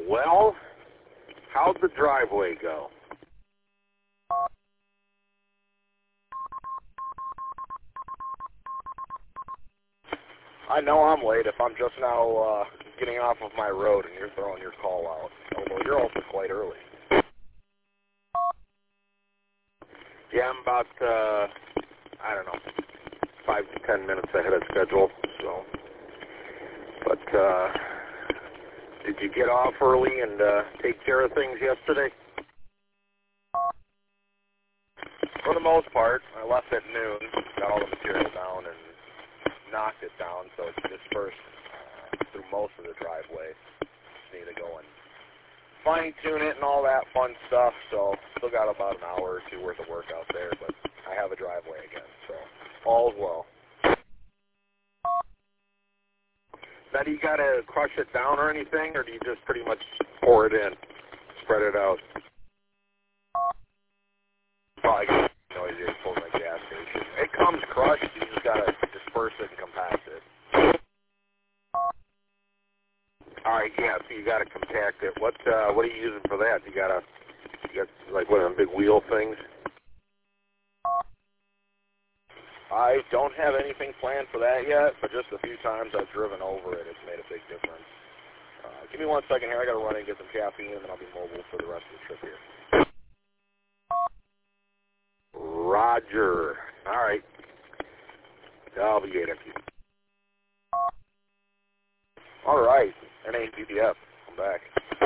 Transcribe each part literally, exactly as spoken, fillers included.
Well, how'd the driveway go? I know I'm late if I'm just now uh, getting off of my road and you're throwing your call out. Although you're also quite early. Yeah, I'm about, uh, I don't know, five to ten minutes ahead of schedule. So, but uh, did you get off early and uh, take care of things yesterday? For the most part, I left at noon, got all the material down and knocked it down, so it's dispersed uh, through most of the driveway. Just need to go and fine-tune it and all that fun stuff, so still got about an hour or two worth of work out there, but I have a driveway again, so all's well. Now, do you got to crush it down or anything, or do you just pretty much pour it in, spread it out? Probably get noisier pulling my gas station. It comes crushed, you just got to disperse it and compact it. All right, yeah, so you got to compact it. What uh, what are you using for that? You got to, you got like one of them big wheel things? I don't have anything planned for that yet, but just a few times I've driven over it, it's made a big difference. Uh, give me one second here. I got to run in and get some caffeine, and then I'll be mobile for the rest of the trip here. Roger. All right. I'll be eight after you. All right. N A P D F. I'm back.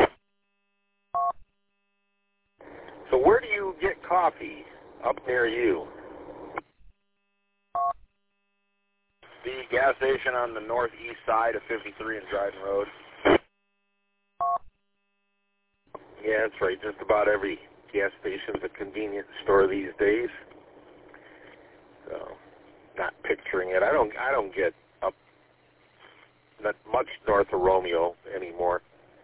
So where do you get coffee up near you? The gas station on the northeast side of fifty-three and Dryden Road. Yeah, that's right. Just about every gas station's a convenience store these days. So, not picturing it. I don't. I don't get up not much north of Romeo anymore.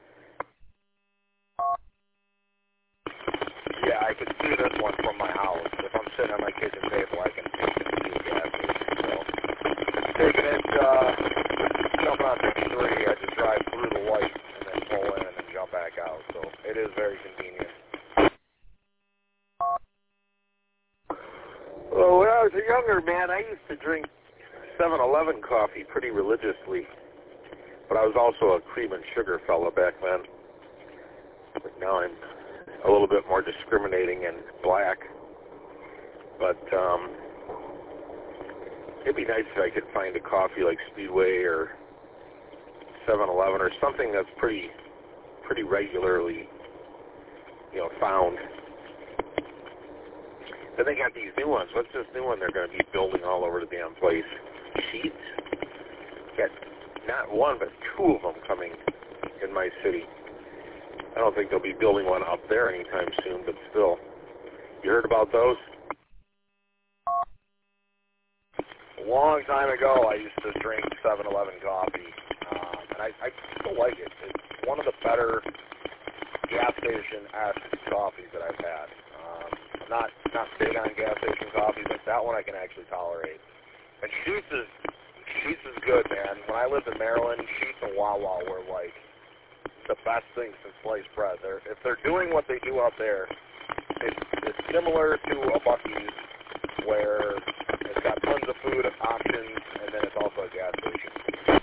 Yeah, I can see this one from my house. If I'm sitting on my kitchen table, I can see the gas station. So, taking it, uh, jumping on fifty-three, I just drive through the light and then pull in and then jump back out. So, it is very convenient. Well, when I was a younger man, I used to drink seven eleven coffee pretty religiously. But I was also a cream and sugar fellow back then. But now I'm a little bit more discriminating and black. But um, it'd be nice if I could find a coffee like Speedway or seven eleven or something that's pretty, pretty regularly, you know, found. Then they got these new ones. What's this new one they're going to be building all over the damn place? Sheets? Got not one, but two of them coming in my city. I don't think they'll be building one up there anytime soon, but still. You heard about those? A long time ago, I used to drink seven eleven coffee, um, and I, I still like it. It's one of the better gas station-esque coffees that I've had. Um, I'm not, not big on gas station coffee, but that one I can actually tolerate. And Sheets is, Sheets is good, man. When I lived in Maryland, Sheets and Wawa were like the best things since sliced bread. They're, if they're doing what they do out there, it's, it's similar to a Buc-ee's where it's got tons of food options, and then it's also a gas station.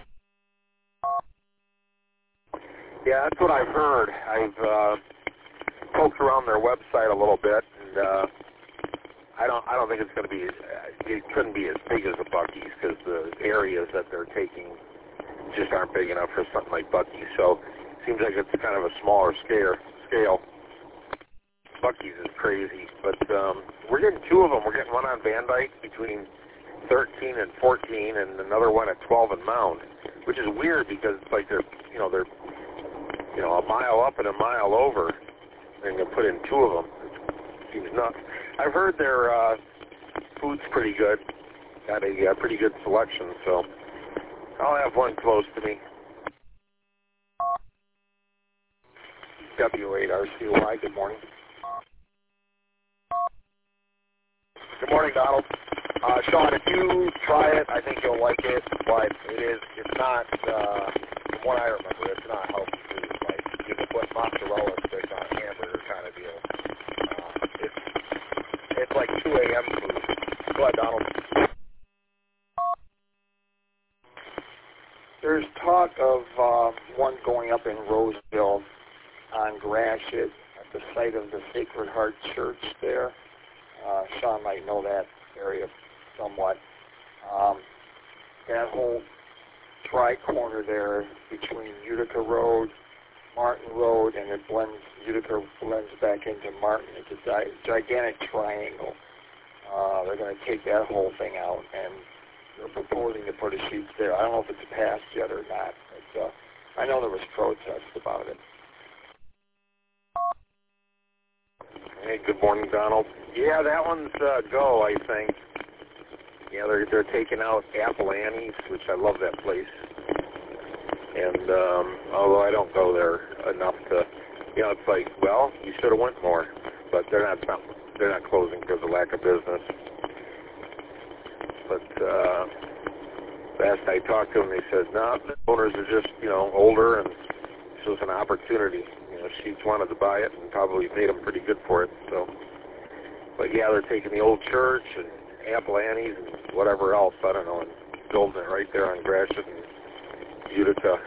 Yeah, that's what I've heard. I've uh, poked around their website a little bit, and uh, I don't. I don't think it's going to be. It couldn't be as big as a Buc-ee's because the areas that they're taking just aren't big enough for something like Buc-ee's. So it seems like it's kind of a smaller scale. Scale. Buc-ee's is crazy, but um, we're getting two of them. We're getting one on Van Dyke between thirteen and fourteen, and another one at twelve and Mound, which is weird because it's like they're, you know, they're, you know, a mile up and a mile over, and they put in two of them. It seems nuts. I've heard their uh, food's pretty good. Got a uh, pretty good selection, so I'll have one close to me. W eight R C Y. Good morning. Good morning, Donald. Uh, Sean, if you try it, I think you'll like it, but it is, it's not, uh, from what I remember, it's not healthy food. Like, you can put mozzarella sticks on a hamburger kind of deal. Uh, it's it's like two a.m. food. Go ahead, Donald. There's talk of uh, one going up in Roseville on Gratiot at the site of the Sacred Heart Church there. Uh, Sean might know that area somewhat. Um, that whole tri-corner there between Utica Road, Martin Road, and it blends, Utica blends back into Martin. It's a gi- gigantic triangle. Uh, they're going to take that whole thing out, and they're proposing to put a sheet there. I don't know if it's passed yet or not, but uh, I know there was protest about it. Hey, good morning, Donald. Yeah, that one's uh, go, I think. Yeah, they're they're taking out Apple Annie's, which I love that place. And um, although I don't go there enough to, you know, it's like, well, you should have went more, but they're not they're not closing because of lack of business. But uh, last I talked to them, they said, no, the owners are just, you know, older, and this was an opportunity. You know, Sheets wanted to buy it and probably paid them pretty good for it. So, but yeah, they're taking the old church and Apple Annie's and whatever else, I don't know, and building it right there on Gratiot and Utica.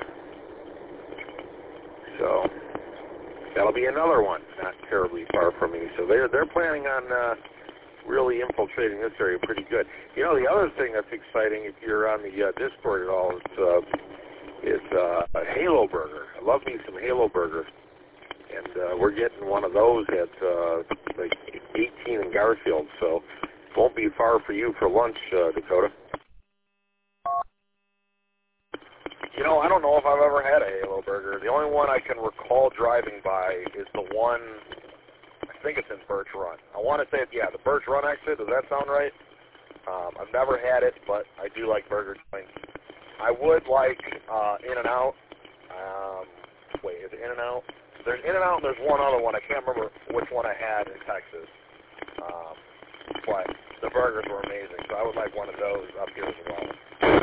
So that'll be another one, not terribly far from me. So they're they're planning on uh, really infiltrating this area pretty good. You know, the other thing that's exciting, if you're on the uh, Discord at all, is uh, is uh, a Halo Burger. I love me some Halo Burger, and uh, we're getting one of those at uh, like eighteen in Garfield. So won't be far for you for lunch, uh, Dakota. You know, I don't know if I've ever had a Halo Burger. The only one I can recall driving by is the one, I think it's in Birch Run. I want to say, yeah, the Birch Run exit. Does that sound right? Um, I've never had it, but I do like burger joints. I would like uh, In-N-Out. Um, wait, is it In-N-Out? There's In-N-Out and there's one other one. I can't remember which one I had in Texas. Um, but the burgers were amazing, so I would like one of those up here as well.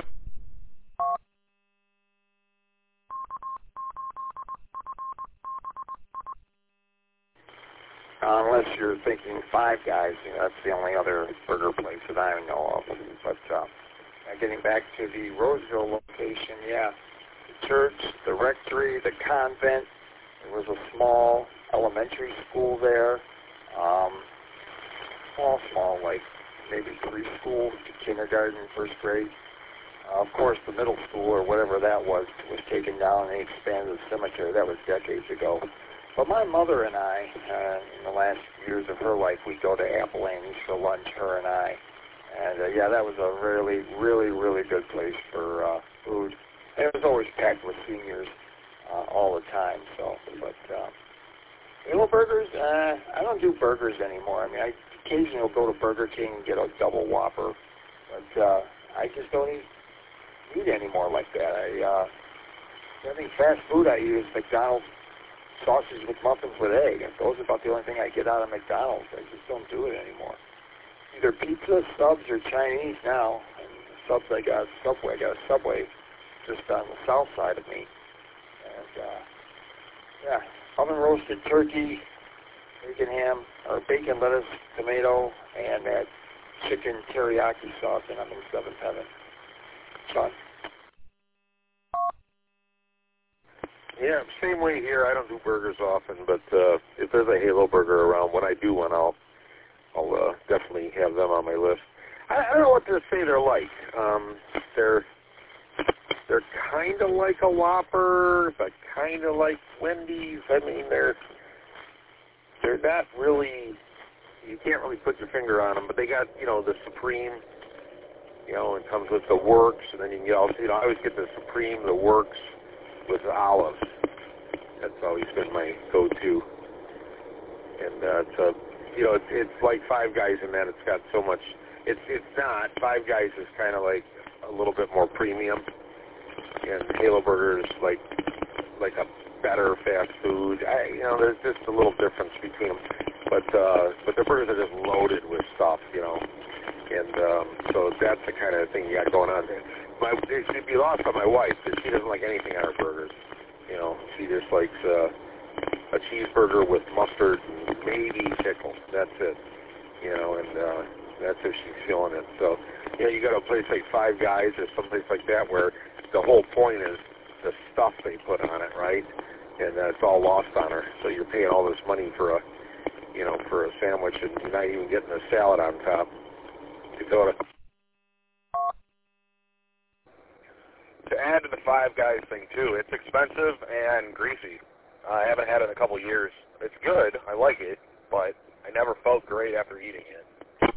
Uh, unless you're thinking Five Guys, you know, that's the only other burger place that I know of. But uh, getting back to the Roseville location, yeah, the church, the rectory, the convent. There was a small elementary school there. Um, small, small, like maybe preschool, kindergarten, first grade. Uh, of course, the middle school or whatever that was was taken down and they expanded the cemetery. That was decades ago. But my mother and I, uh, in the last years of her life, we'd go to Apple Annie's for lunch, her and I. And, uh, yeah, that was a really, really, really good place for uh, food. And it was always packed with seniors uh, all the time. So, But uh, Halo Burgers, uh, I don't do burgers anymore. I mean, I occasionally will go to Burger King and get a double Whopper. But uh, I just don't eat meat anymore like that. I, uh, I think fast food I use, McDonald's sausage McMuffins with egg. And those are about the only thing I get out of McDonald's. I just don't do it anymore. Either pizza, subs, or Chinese now. And the subs I got Subway. I got a Subway just on the south side of me. And, uh, yeah, oven roasted turkey, bacon ham, or bacon, lettuce, tomato, and that chicken teriyaki sauce, and I'm in seventh heaven. Sean? Yeah, same way here. I don't do burgers often, but uh, if there's a Halo Burger around, when I do one, I'll I'll uh, definitely have them on my list. I, I don't know what to say they're like. Um, they're they're kind of like a Whopper, but kind of like Wendy's. I mean, they're they're not really. You can't really put your finger on them, but they got, you know, the Supreme. You know, it comes with the Works, and then you can get also, you know, I always get the Supreme, the Works, with olives. That's always been my go-to. And uh, it's a, you know, it's, it's like Five Guys in that it's got so much. It's it's not. Five Guys is kind of like a little bit more premium, and Halo Burger is like like a better fast food. I, you know, there's just a little difference between them. But uh, but the burgers are just loaded with stuff, you know. And um, so that's the kind of thing you got going on there. My, it should be lost on my wife, because she doesn't like anything on her burgers. You know, she just likes uh, a cheeseburger with mustard and maybe pickle. That's it. You know, and uh, that's if she's feeling it. So, you know, you go to a place like Five Guys or someplace like that where the whole point is the stuff they put on it, right? And uh, it's all lost on her. So you're paying all this money for a, you know, for a sandwich, and you're not even getting a salad on top. Dakota. To add to the Five Guys thing too, it's expensive and greasy. I haven't had it in a couple years. It's good. I like it, but I never felt great after eating it.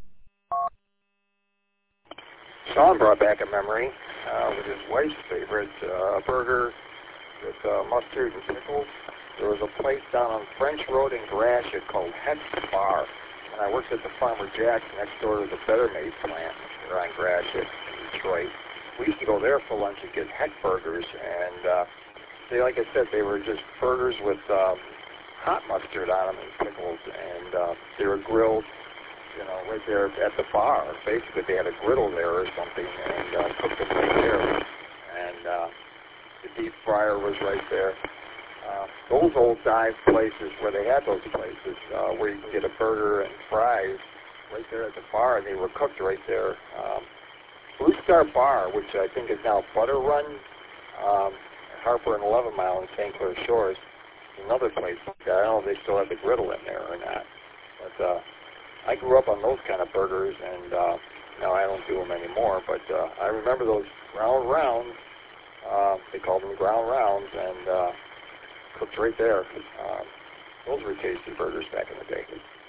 Sean brought back a memory uh, with his wife's favorite uh, burger with uh, mustard and pickles. There was a place down on French Road in Gratiot called Heck's Bar, and I worked at the Farmer Jack's next door to the Better Made plant there on Gratiot in Detroit. We used to go there for lunch and get Heck burgers, and uh, they, like I said, they were just burgers with um, hot mustard on them and pickles, and uh, they were grilled, you know, right there at the bar. Basically, they had a griddle there or something, and uh, cooked them right there, and uh, the deep fryer was right there. Uh, those old dive places where they had those places uh, where you can get a burger and fries right there at the bar, and they were cooked right there. Um, Blue Star Bar, which I think is now Butter Run, um, Harper and eleven Mile in Saint Clair Shores, another place like that. I don't know if they still have the griddle in there or not. But uh, I grew up on those kind of burgers, and uh, now I don't do them anymore. But uh, I remember those ground rounds. Uh, they called them ground rounds, and uh, cooked right there. Uh, those were tasty burgers back in the day.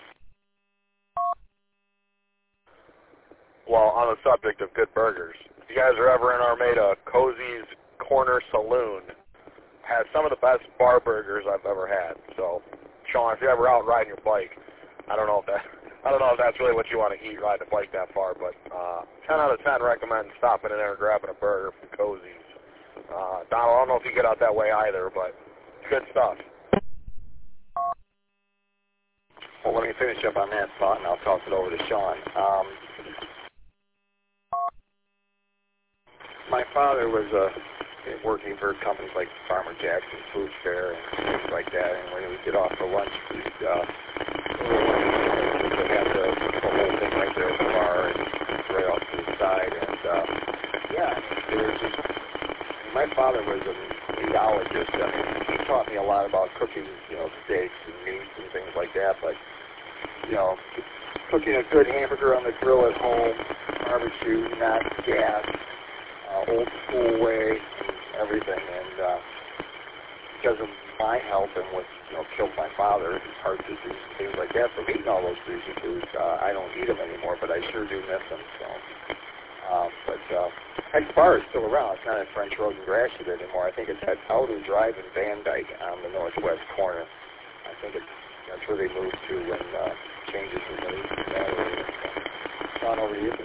Well, on the subject of good burgers, if you guys are ever in Armada, Cozy's Corner Saloon has some of the best bar burgers I've ever had. So, Sean, if you're ever out riding your bike, I don't know if that I don't know if that's really what you want to eat riding a bike that far, but uh, ten out of ten recommend stopping in there and grabbing a burger from Cozy's. Uh, Donald, I don't know if you get out that way either, but it's good stuff. Well, let me finish up on that thought, and I'll toss it over to Sean. Um, my father was uh, working for companies like Farmer Jack's and Food Fair and things like that, and when we would get off for lunch, we'd uh, we'd have the, the whole thing right there at the bar and right off to the side, and uh, yeah, they were just, my father was a meatologist. I mean, he taught me a lot about cooking, you know, steaks and meats and things like that, but, you know, cooking a good hamburger on the grill at home, barbecue, not gas, uh, old school way, and everything, and uh, because of my health and what, you know, killed my father, heart disease and things like that, from eating all those greasy foods, uh, I don't eat them anymore, but I sure do miss them, so. Uh, but uh, Heck's Bar is still around. It's not at French Road and Gratiot anymore. I think it's at Outer Drive in Van Dyke on the northwest corner. I think it's, that's where they moved to when uh, changes were made in that area. So, on over to you.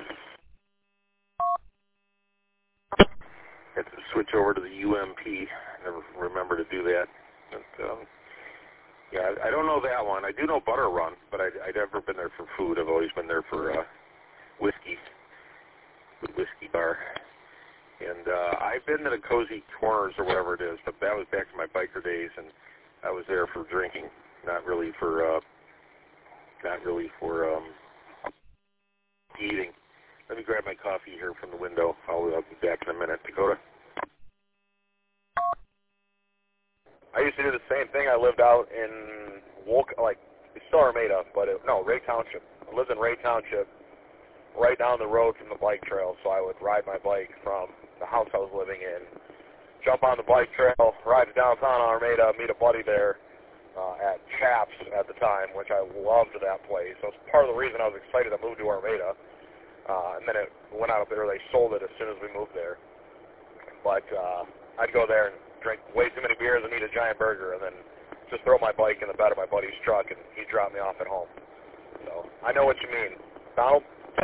Have to switch over to the U M P. Never remember to do that. But, um, yeah, I, I don't know that one. I do know Butter Run, but I, I've never been there for food. I've always been there for uh, whiskey. Whiskey bar, and uh, I've been to the Cozy Corners or whatever it is, but that was back in my biker days, and I was there for drinking, not really for, uh, not really for um, eating. Let me grab my coffee here from the window. I'll, I'll be back in a minute. Dakota? I used to do the same thing. I lived out in Wolk, like, it's still Armada, but it, no, Ray Township. I lived in Ray Township, right down the road from the bike trail, so I would ride my bike from the house I was living in, jump on the bike trail, ride to downtown Armada, meet a buddy there uh, at Chaps at the time, which I loved that place. So it's part of the reason I was excited to move to Armada. Uh, and then it went out of there. They sold it as soon as we moved there. But uh, I'd go there and drink way too many beers and eat a giant burger, and then just throw my bike in the bed of my buddy's truck, and he'd drop me off at home. So I know what you mean. Donald?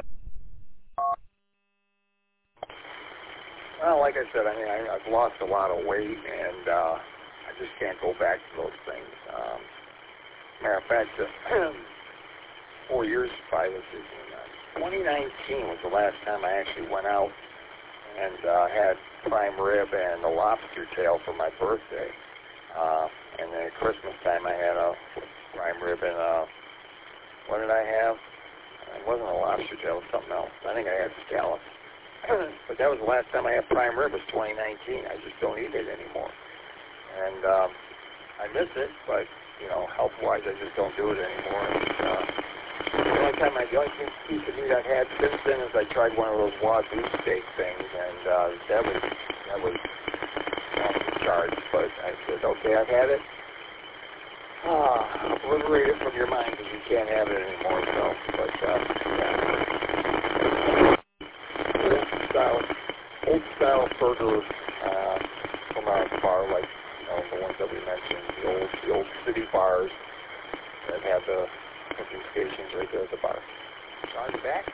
Well, like I said, I mean, I, I've lost a lot of weight, and uh, I just can't go back to those things. Um, matter of fact, uh, four years, five, twenty nineteen was the last time I actually went out and uh, had prime rib and a lobster tail for my birthday. Uh, and then at Christmas time I had a prime rib and uh, what did I have? It wasn't a lobster tail, it was something else. I think I had scallops. But that was the last time I had prime rib was twenty nineteen. I just don't eat it anymore. And um, I miss it, but, you know, health-wise I just don't do it anymore. And, uh, the only time I, the only piece of meat I've had since then is I tried one of those wagyu steak things, and uh, that was, that was off the charts. But I said, okay, I've had it. Ah, obliterate it from your mind because you can't have it anymore. So, but uh, yeah, old style, old style burger uh, from our bar, like you know the ones that we mentioned, the old, the old city bars that have the cooking stations right there at the bar. Sean, you back?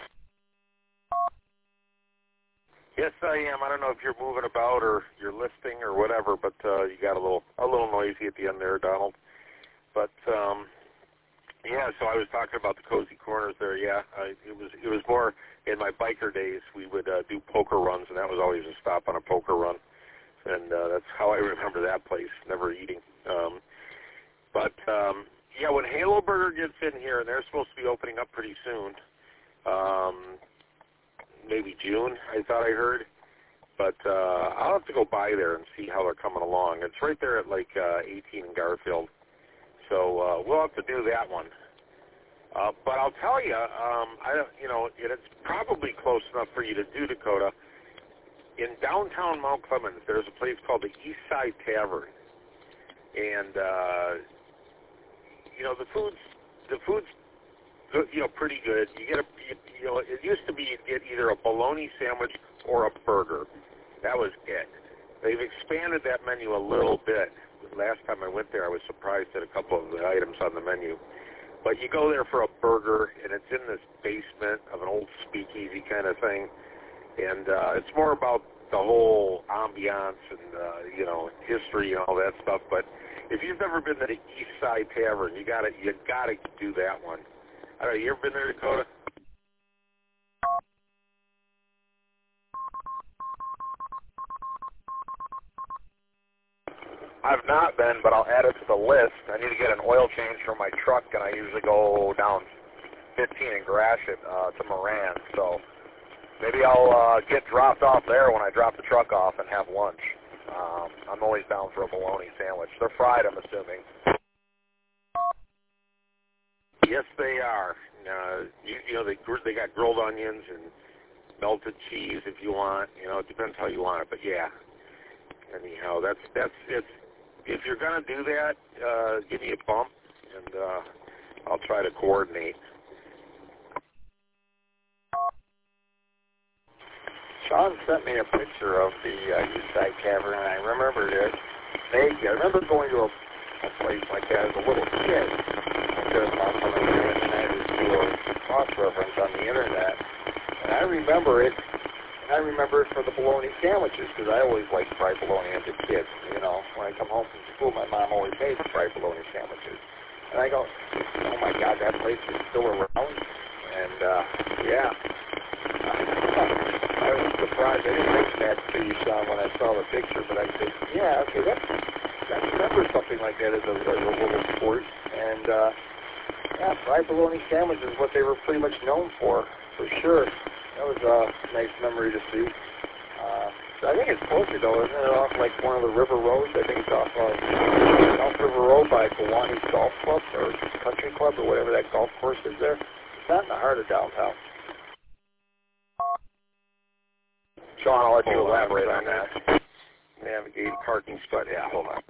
Yes, I am. I don't know if you're moving about or you're listing or whatever, but uh, you got a little a little noisy at the end there, Donald. But um, yeah, so I was talking about the cozy corners there. Yeah, I, it was it was more in my biker days. We would uh, do poker runs, and that was always a stop on a poker run, and uh, that's how I remember that place. Never eating. Um, but um, yeah, when Halo Burger gets in here, and they're supposed to be opening up pretty soon. Um, maybe June, I thought I heard. But uh, I'll have to go by there and see how they're coming along. It's right there at like uh, eighteen in Garfield. So uh, we'll have to do that one. Uh, but I'll tell you, um, I don't, you know, it's probably close enough for you to do, Dakota. In downtown Mount Clemens, there's a place called the East Side Tavern, and uh, you know the food's the food's good, you know pretty good. You get a you, you know it used to be you'd get either a bologna sandwich or a burger. That was it. They've expanded that menu a little bit. Last time I went there, I was surprised at a couple of the items on the menu. But you go there for a burger, and it's in this basement of an old speakeasy kind of thing, and uh, it's more about the whole ambiance and uh, you know history and all that stuff. But if you've never been to the East Side Tavern, you gotta you gotta do that one. I don't know. You ever been there, Dakota? I've not been, but I'll add it to the list. I need to get an oil change for my truck, and I usually go down fifteen and Gratiot uh, to Moran. So maybe I'll uh, get dropped off there when I drop the truck off and have lunch. Um, I'm always down for a bologna sandwich. They're fried, I'm assuming. Yes, they are. Uh, you, you know, they they got grilled onions and melted cheese if you want. You know, it depends how you want it, but yeah. Anyhow, that's that's it's. If you're gonna do that, uh, give me a bump, and uh, I'll try to coordinate. Sean sent me a picture of the uh, East Side Tavern, and I remembered it vaguely. I remember going to a, a place like that as a little kid. Because I'm from the internet, and I was doing cross-reference on the internet, and I remember it. I remember it for the bologna sandwiches, because I always liked fried bologna as a kid. You know, when I come home from school, my mom always made fried bologna sandwiches. And I go, oh my God, that place is still around? And, uh, yeah. I was surprised. I didn't mention that to you, Sean, when I saw the picture, but I said, yeah, okay, that's, I remember something like that as a, as a little sport. And, uh, yeah, fried bologna sandwich is what they were pretty much known for, for sure. That was a nice memory to see. Uh, I think it's closer, though, isn't it, off like one of the river roads? I think it's off of South River Road by Kiwanis Golf Club or Country Club or whatever that golf course is there. It's not in the heart of downtown. Sean, I'll let you elaborate on that. Navigate parking spot. Yeah, hold on.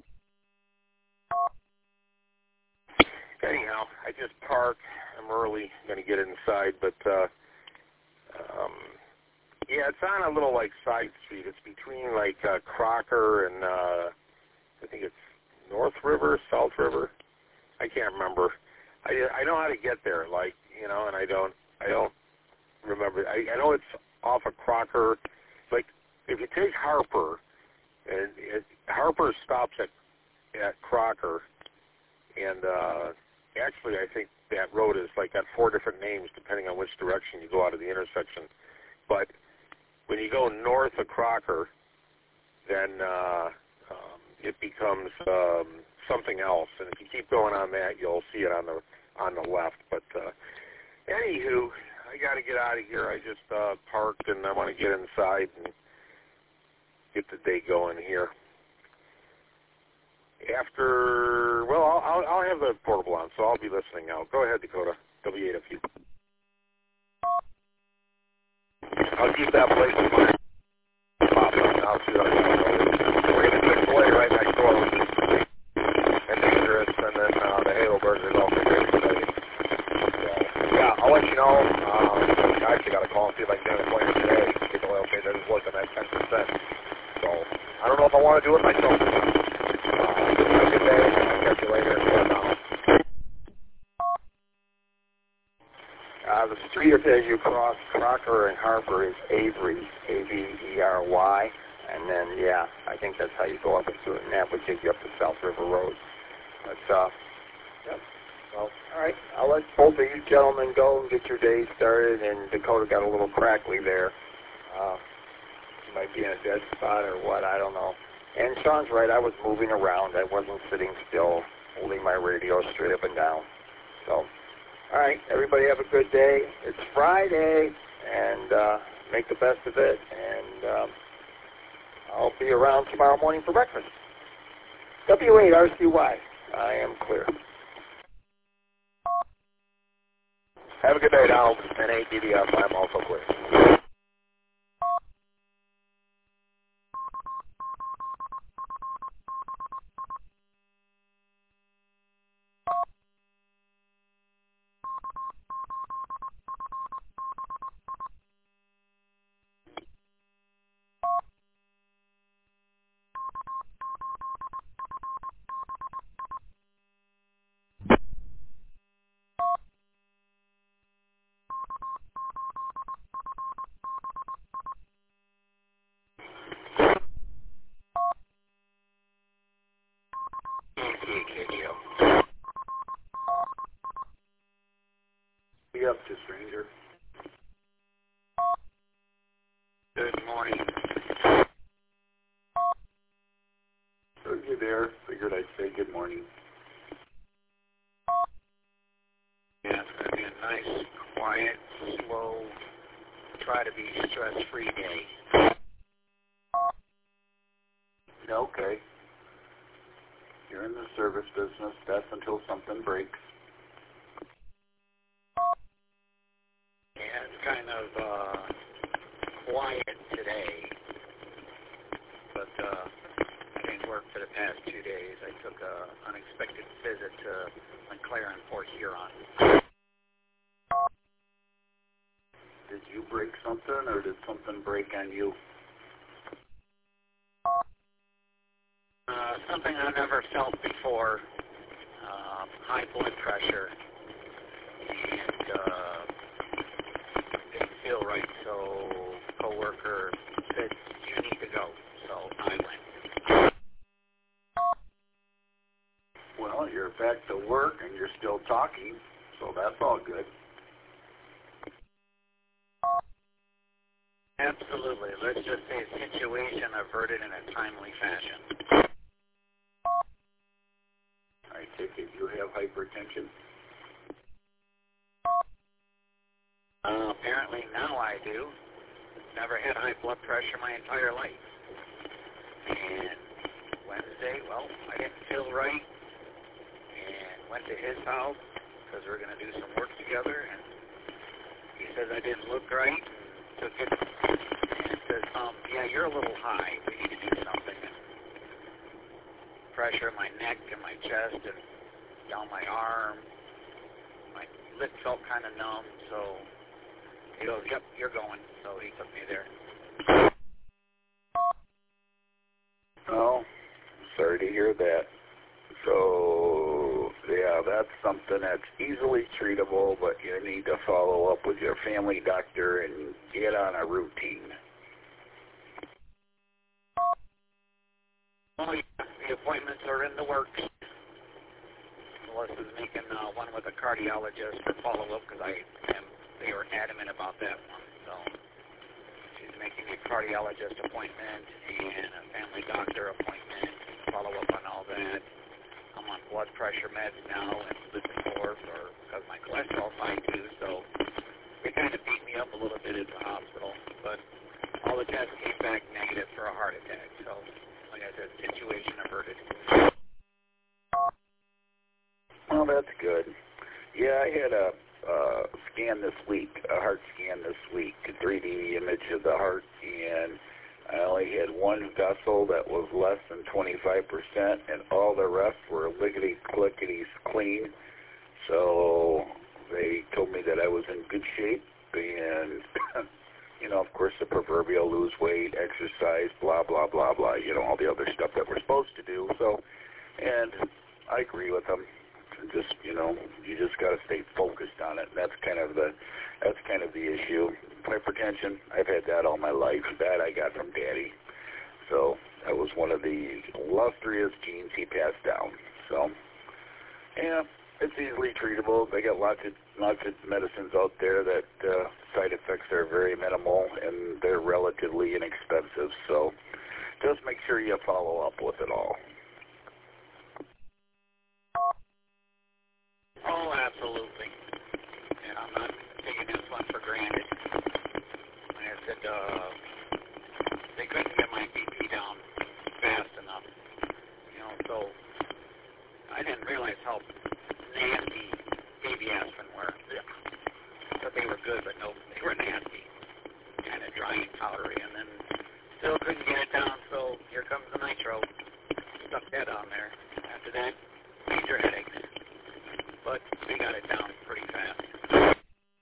Anyhow, I just parked. I'm early. I'm going to get inside, but uh, um, yeah, it's on a little like side street. It's between like uh, Crocker and uh, I think it's North River, South River. I can't remember. I I know how to get there, like you know, and I don't I don't remember. I, I know it's off of Crocker. Like if you take Harper, and it, Harper stops at at Crocker, and uh, actually I think that road is like got four different names depending on which direction you go out of the intersection. But when you go north of Crocker, then uh, um, it becomes um, something else. And if you keep going on that, you'll see it on the on the left. But uh, anywho, I got to get out of here. I just uh, parked, and I want to get inside and get the day going here. After, well, I'll, I'll, I'll have the portable on, so I'll be listening now. Go ahead, Dakota. W eight F U. I'll keep that place in mind. Pop up and I'll see what I can do. We're going to Chick-fil-A right next door, which is and dangerous, and then uh, the Halo Burger is also very exciting. So, yeah, I'll let you know. Um, I actually got to call and see if I can get an appointment today. Get the oil change. I just looked at that ten percent. So, I don't know if I want to do it myself. Uh, have a good day. I'll catch you later. Uh, the street as you cross Crocker and Harper is Avery, A V E R Y, and then, yeah, I think that's how you go up into it, and that would take you up to South River Road. But, uh, yep. Well, all right, I'll let both of you gentlemen go and get your day started, and Dakota got a little crackly there. Uh, she might be in a dead spot or what, I don't know. And Sean's right, I was moving around. I wasn't sitting still, holding my radio straight up and down. So, all right, everybody have a good day. It's Friday, and uh, make the best of it. And um, I'll be around tomorrow morning for breakfast. W eight R C Y. I am clear. Have a good day, Donald. And eight D D F, I'm also clear. Be up to, stranger. Good morning. Heard you there. Figured I'd say good morning. Yeah, it's going to be a nice, quiet, slow, try to be stress-free day. Okay. You're in the service business. That's until something breaks. Yeah, it's kind of uh, quiet today, but uh, I didn't work for the past two days. I took an unexpected visit to Montclair and Port Huron. Did you break something, or did something break on you? Uh, something I never felt before, uh, high blood pressure, and uh, didn't feel right, so a coworker said, you need to go, so I went. Well, you're back to work, and you're still talking, so that's all good. Absolutely. Let's just say situation averted in a timely fashion. I take it you have hypertension? Uh, apparently now I do. Never had high blood pressure my entire life. And Wednesday, well, I didn't feel right. And went to his house because we we're going to do some work together. And he says I didn't look right. Took it and says, um, yeah, you're a little high. We need to do something. And pressure in my neck and my chest and down my arm. My lip felt kind of numb, so he goes, yep, you're going. So he took me there. Oh, sorry to hear that. So, yeah, that's something that's easily treatable, but you need to follow up with your family doctor and get on a routine. Well, yeah, the appointments are in the works. Melissa's making uh, one with a cardiologist for follow-up because I am, they were adamant about that one. So she's making a cardiologist appointment and a family doctor appointment. follow up on all that. I'm on blood pressure meds now and Lipitor for because my cholesterol's high too, so they kind of beat me up a little bit at the hospital. But all the tests came back negative for a heart attack. So, like I said, situation averted. Well, that's good. Yeah, I had a uh, scan this week, a heart scan this week, a three D image of the heart, and I only had one vessel that was less than twenty-five percent, and all the rest were lickety-clickety clean. So they told me that I was in good shape, and, you know, of course, the proverbial lose weight, exercise, blah, blah, blah, blah, you know, all the other stuff that we're supposed to do. So, and I agree with them. Just, you know, you just got to stay focused on it. That's kind of the, that's kind of the issue. Hypertension, I've had that all my life. That I got from Daddy. So that was one of the illustrious genes he passed down. So, yeah, it's easily treatable. They got lots of lots of medicines out there that uh, side effects are very minimal and they're relatively inexpensive. So just make sure you follow up with it all. Oh, absolutely. And I'm not taking this one for granted. Like I said, uh, they couldn't get my B P down fast enough. You know, so I didn't realize how nasty baby aspirin were. But they were good, but no, they were nasty. Kind of dry and powdery, and then still couldn't get it down, so here comes the nitro. Stuck that on there. After that, major headaches. But we got it down pretty fast.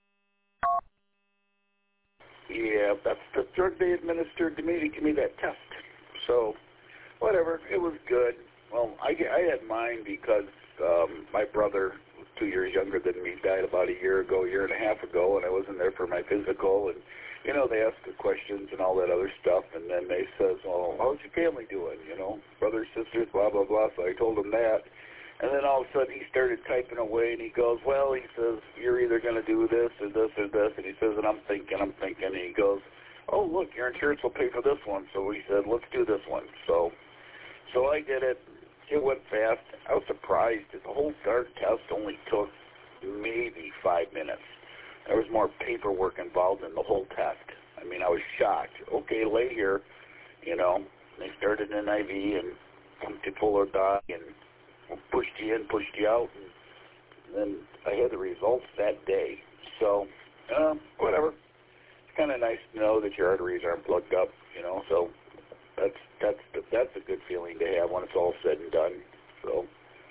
Yeah, that's the drug they administered to me to give me that test. So, whatever, it was good. Well, I, I had mine because um, my brother, two years younger than me, died about a year ago, a year and a half ago, and I wasn't there for my physical. And, you know, they asked the questions and all that other stuff, and then they says, well, how's your family doing? You know, brothers, sisters, blah, blah, blah. So I told them that. And then all of a sudden he started typing away, and he goes, well, he says, you're either going to do this or this or this. And he says, and I'm thinking, I'm thinking. And he goes, oh, look, your insurance will pay for this one. So he said, let's do this one. So so I did it. It went fast. I was surprised that the whole darn test only took maybe five minutes. There was more paperwork involved in the whole test. I mean, I was shocked. Okay, lay here, you know. They started an I V and pumped you full of dye and pushed you in, pushed you out, and then I had the results that day. So, um, whatever. It's kind of nice to know that your arteries aren't plugged up, you know, so that's that's that's a good feeling to have when it's all said and done. So.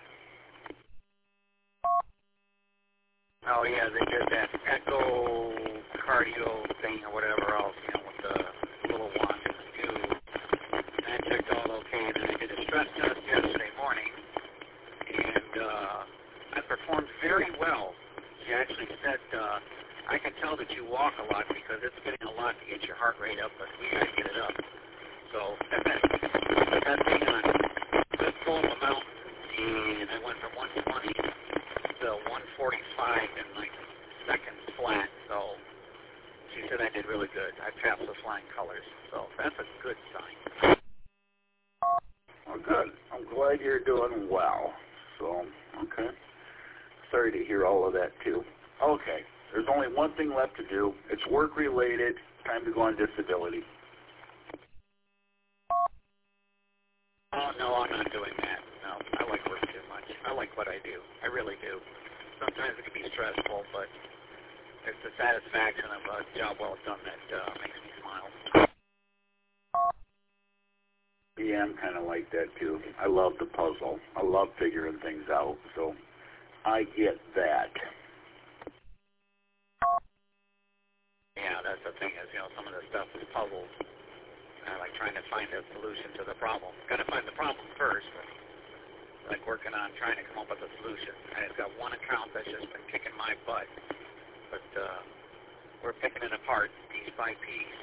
Oh, yeah, they did that echocardio thing or whatever else, you know, with the little wand in the tube. And I checked all okay, and then I did a stress test yesterday morning. And uh, I performed very well. She actually said, uh, I can tell that you walk a lot because it's getting a lot to get your heart rate up, but we got to get it up. So put that thing on this full of a mountain, and I went from one twenty to one forty-five in like seconds flat. So she said I did really good. I passed with flying colors. So that's a good sign. Well, good. I'm glad you're doing well. So, okay. Sorry to hear all of that, too. Okay. There's only one thing left to do. It's work-related. Time to go on disability. Oh, no, I'm not doing that. No, I like work too much. I like what I do. I really do. Sometimes it can be stressful, but it's the satisfaction of a job well done that uh, makes me smile. Yeah, I'm kind of like that, too. I love the puzzle. I love figuring things out, so I get that. Yeah, that's the thing is, you know, some of the stuff is puzzles. I like trying to find a solution to the problem. Got to find the problem first, but like working on trying to come up with a solution. I've got one account that's just been kicking my butt, but uh, we're picking it apart piece by piece.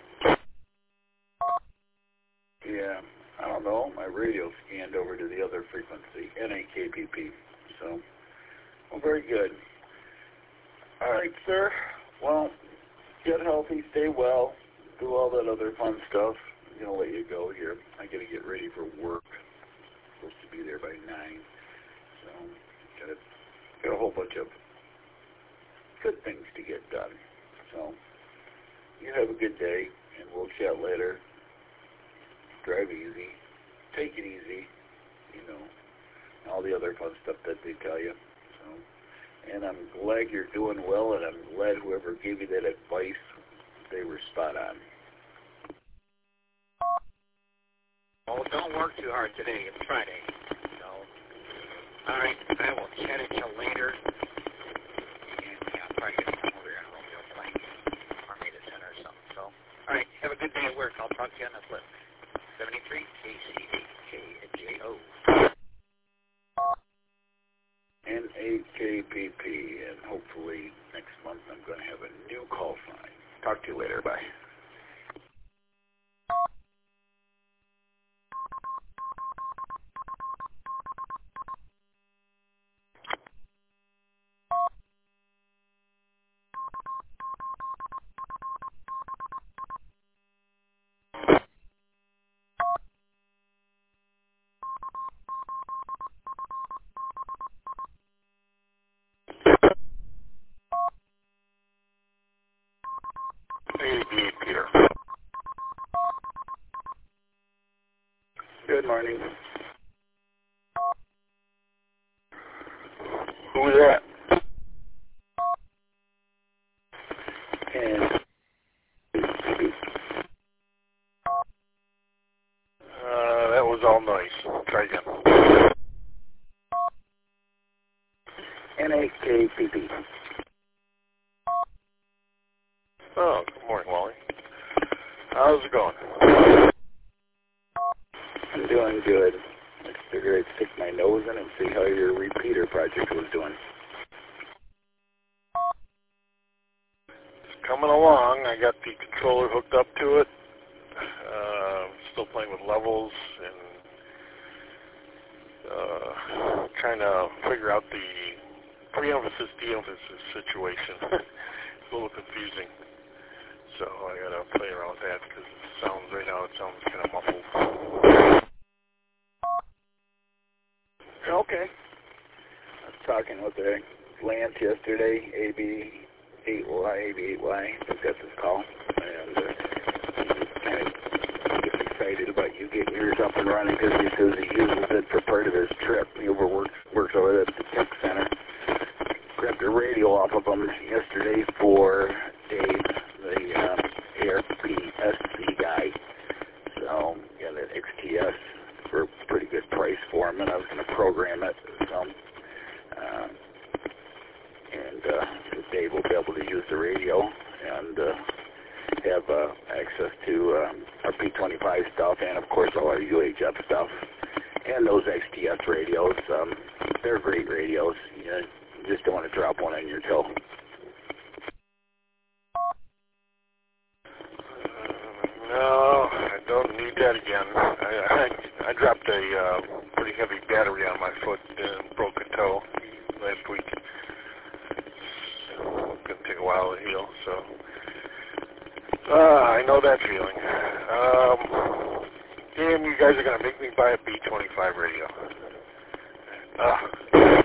Yeah, I don't know. My radio scanned over to the other frequency, N A K P P. So, well, very good. All right, sir. Well, get healthy, stay well, do all that other fun stuff. I'm going to let you go here. I got to get ready for work. supposed to be there by nine. So, got a, got a whole bunch of good things to get done. So, you have a good day, and we'll chat later. Drive easy. Take it easy. You know, all the other fun stuff that they tell you. So, and I'm glad you're doing well, and I'm glad whoever gave you that advice, they were spot on. Oh, don't work too hard today. It's Friday. So, all right, I will chat at you later. And yeah, I'll probably get some over here in Romeo Plank or Armada Center or something. So, all right, have a good day at work. I'll talk to you on the flip. seventy-three K C eight K J O. N A K P P, and hopefully next month I'm going to have a new call sign. Talk to you later. Bye. Peter. Good morning. Who's that? And uh, that was all nice. Try again. N A K P P. Oh, good morning, Wally. How's it going? I'm doing good. I figured I'd stick my nose in and see how your repeater project was doing. It's coming along. I got the controller hooked up to it. Uh, still playing with levels and uh, trying to figure out the pre-emphasis, de-emphasis situation. It's a little confusing. So I gotta play around with that because it sounds, right now it sounds kind of muffled. Okay. I was talking with the Lance yesterday, A B eight Y, A B eight Y, I think that's his call. And uh, he kind of gets excited about you getting yours up and running because he says he uses it for part of his trip. He overworks works over at the tech center. Grabbed a radio off of him yesterday for Dave, the uh, A R P S C guy. So, got an X T S for a pretty good price for him, and I was going to program it. So, uh, and uh, so Dave will be able to use the radio and uh, have uh, access to um, our P twenty-five stuff and, of course, all our U H F stuff. And those X T S radios, um, they're great radios. You know, you just don't want to drop one on your toe. No, I don't need that again. I, I, I dropped a uh, pretty heavy battery on my foot and broke a toe last week. It's going to take a while to heal, so uh, I know that feeling. Um, damn, you guys are going to make me buy a B twenty-five radio. Uh.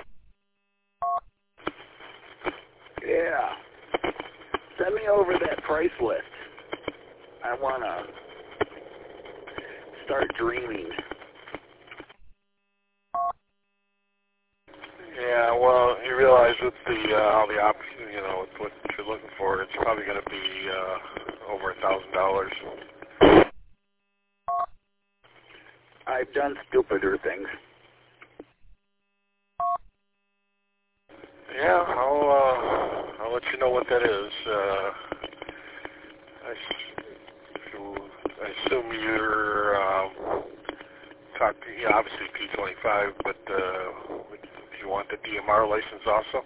Yeah. Send me over that price list. I want to start dreaming. Yeah, well, you realize with the uh, all the options, you know, with what you're looking for, it's probably going to be uh, over a thousand dollars. I've done stupider things. Yeah, I'll uh, I'll let you know what that is. Uh, I. I assume you're um, talking, yeah, obviously P twenty-five, but uh, do you want the D M R license also?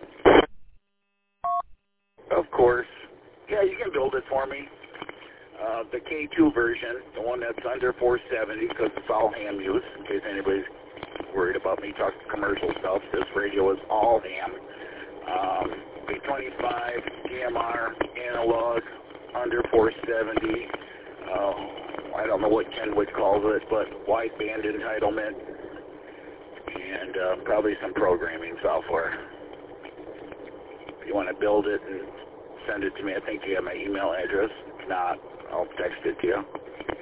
Of course. Yeah, you can build it for me. Uh, the K two version, the one that's under four seventy, because it's all ham use, in case anybody's worried about me talking commercial stuff. This radio is all ham. Um, P twenty-five, D M R, analog, under four seventy. Uh, I don't know what Kenwood calls it, but wideband entitlement. and uh, probably some programming software. If you want to build it and send it to me, I think you have my email address. If not, I'll text it to you.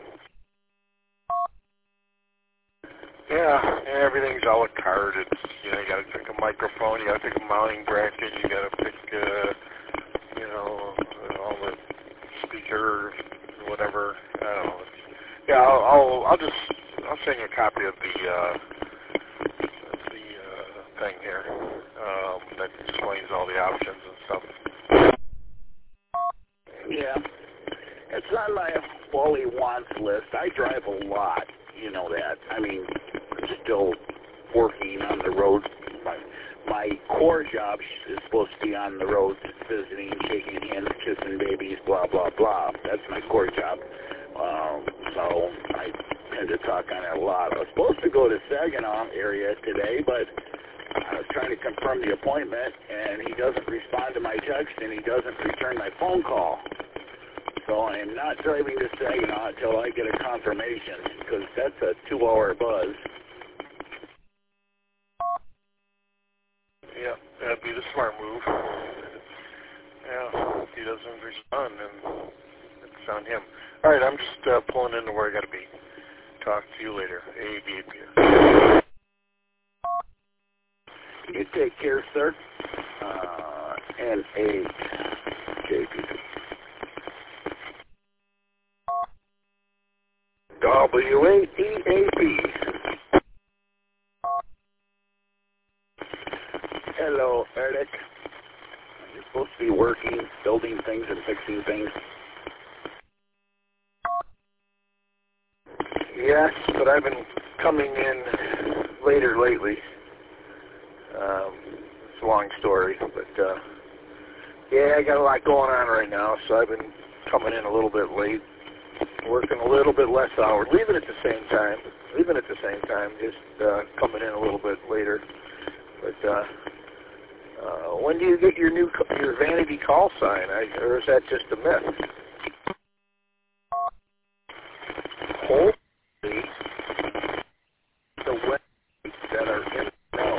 Yeah, and everything's a la carte. It's, you know, you got to pick a microphone, you got to pick a mounting bracket, you got to pick, uh, you know, all the speakers, whatever. I don't know. Yeah, I'll, I'll, I'll just, I'll send you a copy of the, uh, the uh, thing here um, that explains all the options and stuff. Yeah, it's on my Wally wants list. I drive a lot, you know that. I mean, I'm still working on the road. My, my core job is supposed to be on the road, visiting, shaking hands, kissing babies, blah, blah, blah. That's my core job. Um, so I tend to talk on it a lot. I was supposed to go to Saginaw area today, but I was trying to confirm the appointment, and he doesn't respond to my text, and he doesn't return my phone call. So I am not driving to Saginaw until I get a confirmation, because that's a two-hour buzz. Yeah, that'd be the smart move. Yeah, if he doesn't respond, then it's on him. All right, I'm just uh, pulling into where I got to be. Talk to you later. A B Beer. You take care, sir. Uh, N A J P. W A T A P. Hello, Eric. You're supposed to be working, building things and fixing things. Yes, but I've been coming in later lately. Um, it's a long story, but uh, yeah, I got a lot going on right now, so I've been coming in a little bit late, working a little bit less hours, leaving at the same time, leaving at the same time, just uh, coming in a little bit later. But uh, uh, when do you get your new your vanity call sign, I, or is that just a myth? Hopefully, the websites that are in no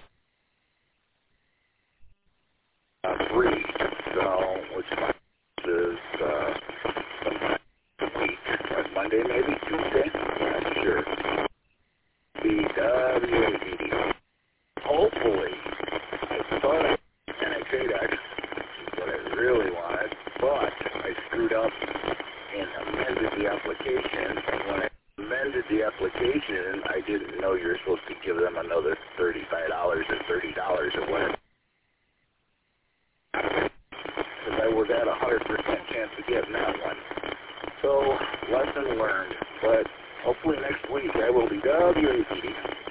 uh, free, so which is uh, sometime this week, uh, Monday maybe, Tuesday, I'm not sure. The W A D D. Hopefully, I thought I N X eight X, what I really wanted, but I screwed up and amended the application, and when I amended the application, I didn't know you were supposed to give them another thirty-five dollars or thirty dollars or whatever. Because I was at a one hundred percent chance of getting that one. So, lesson learned. But hopefully next week I will be W A P D.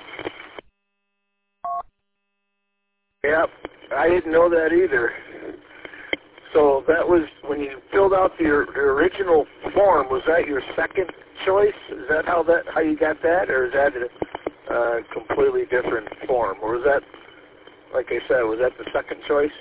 Yep, I didn't know that either. So that was, when you filled out your, your original form, was that your second choice? Is that how that how you got that, or is that a uh, completely different form? Or was that, like I said, was that the second choice?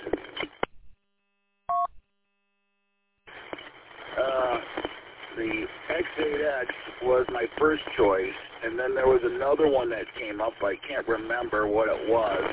Uh, the X eight X was my first choice, and then there was another one that came up. I can't remember what it was.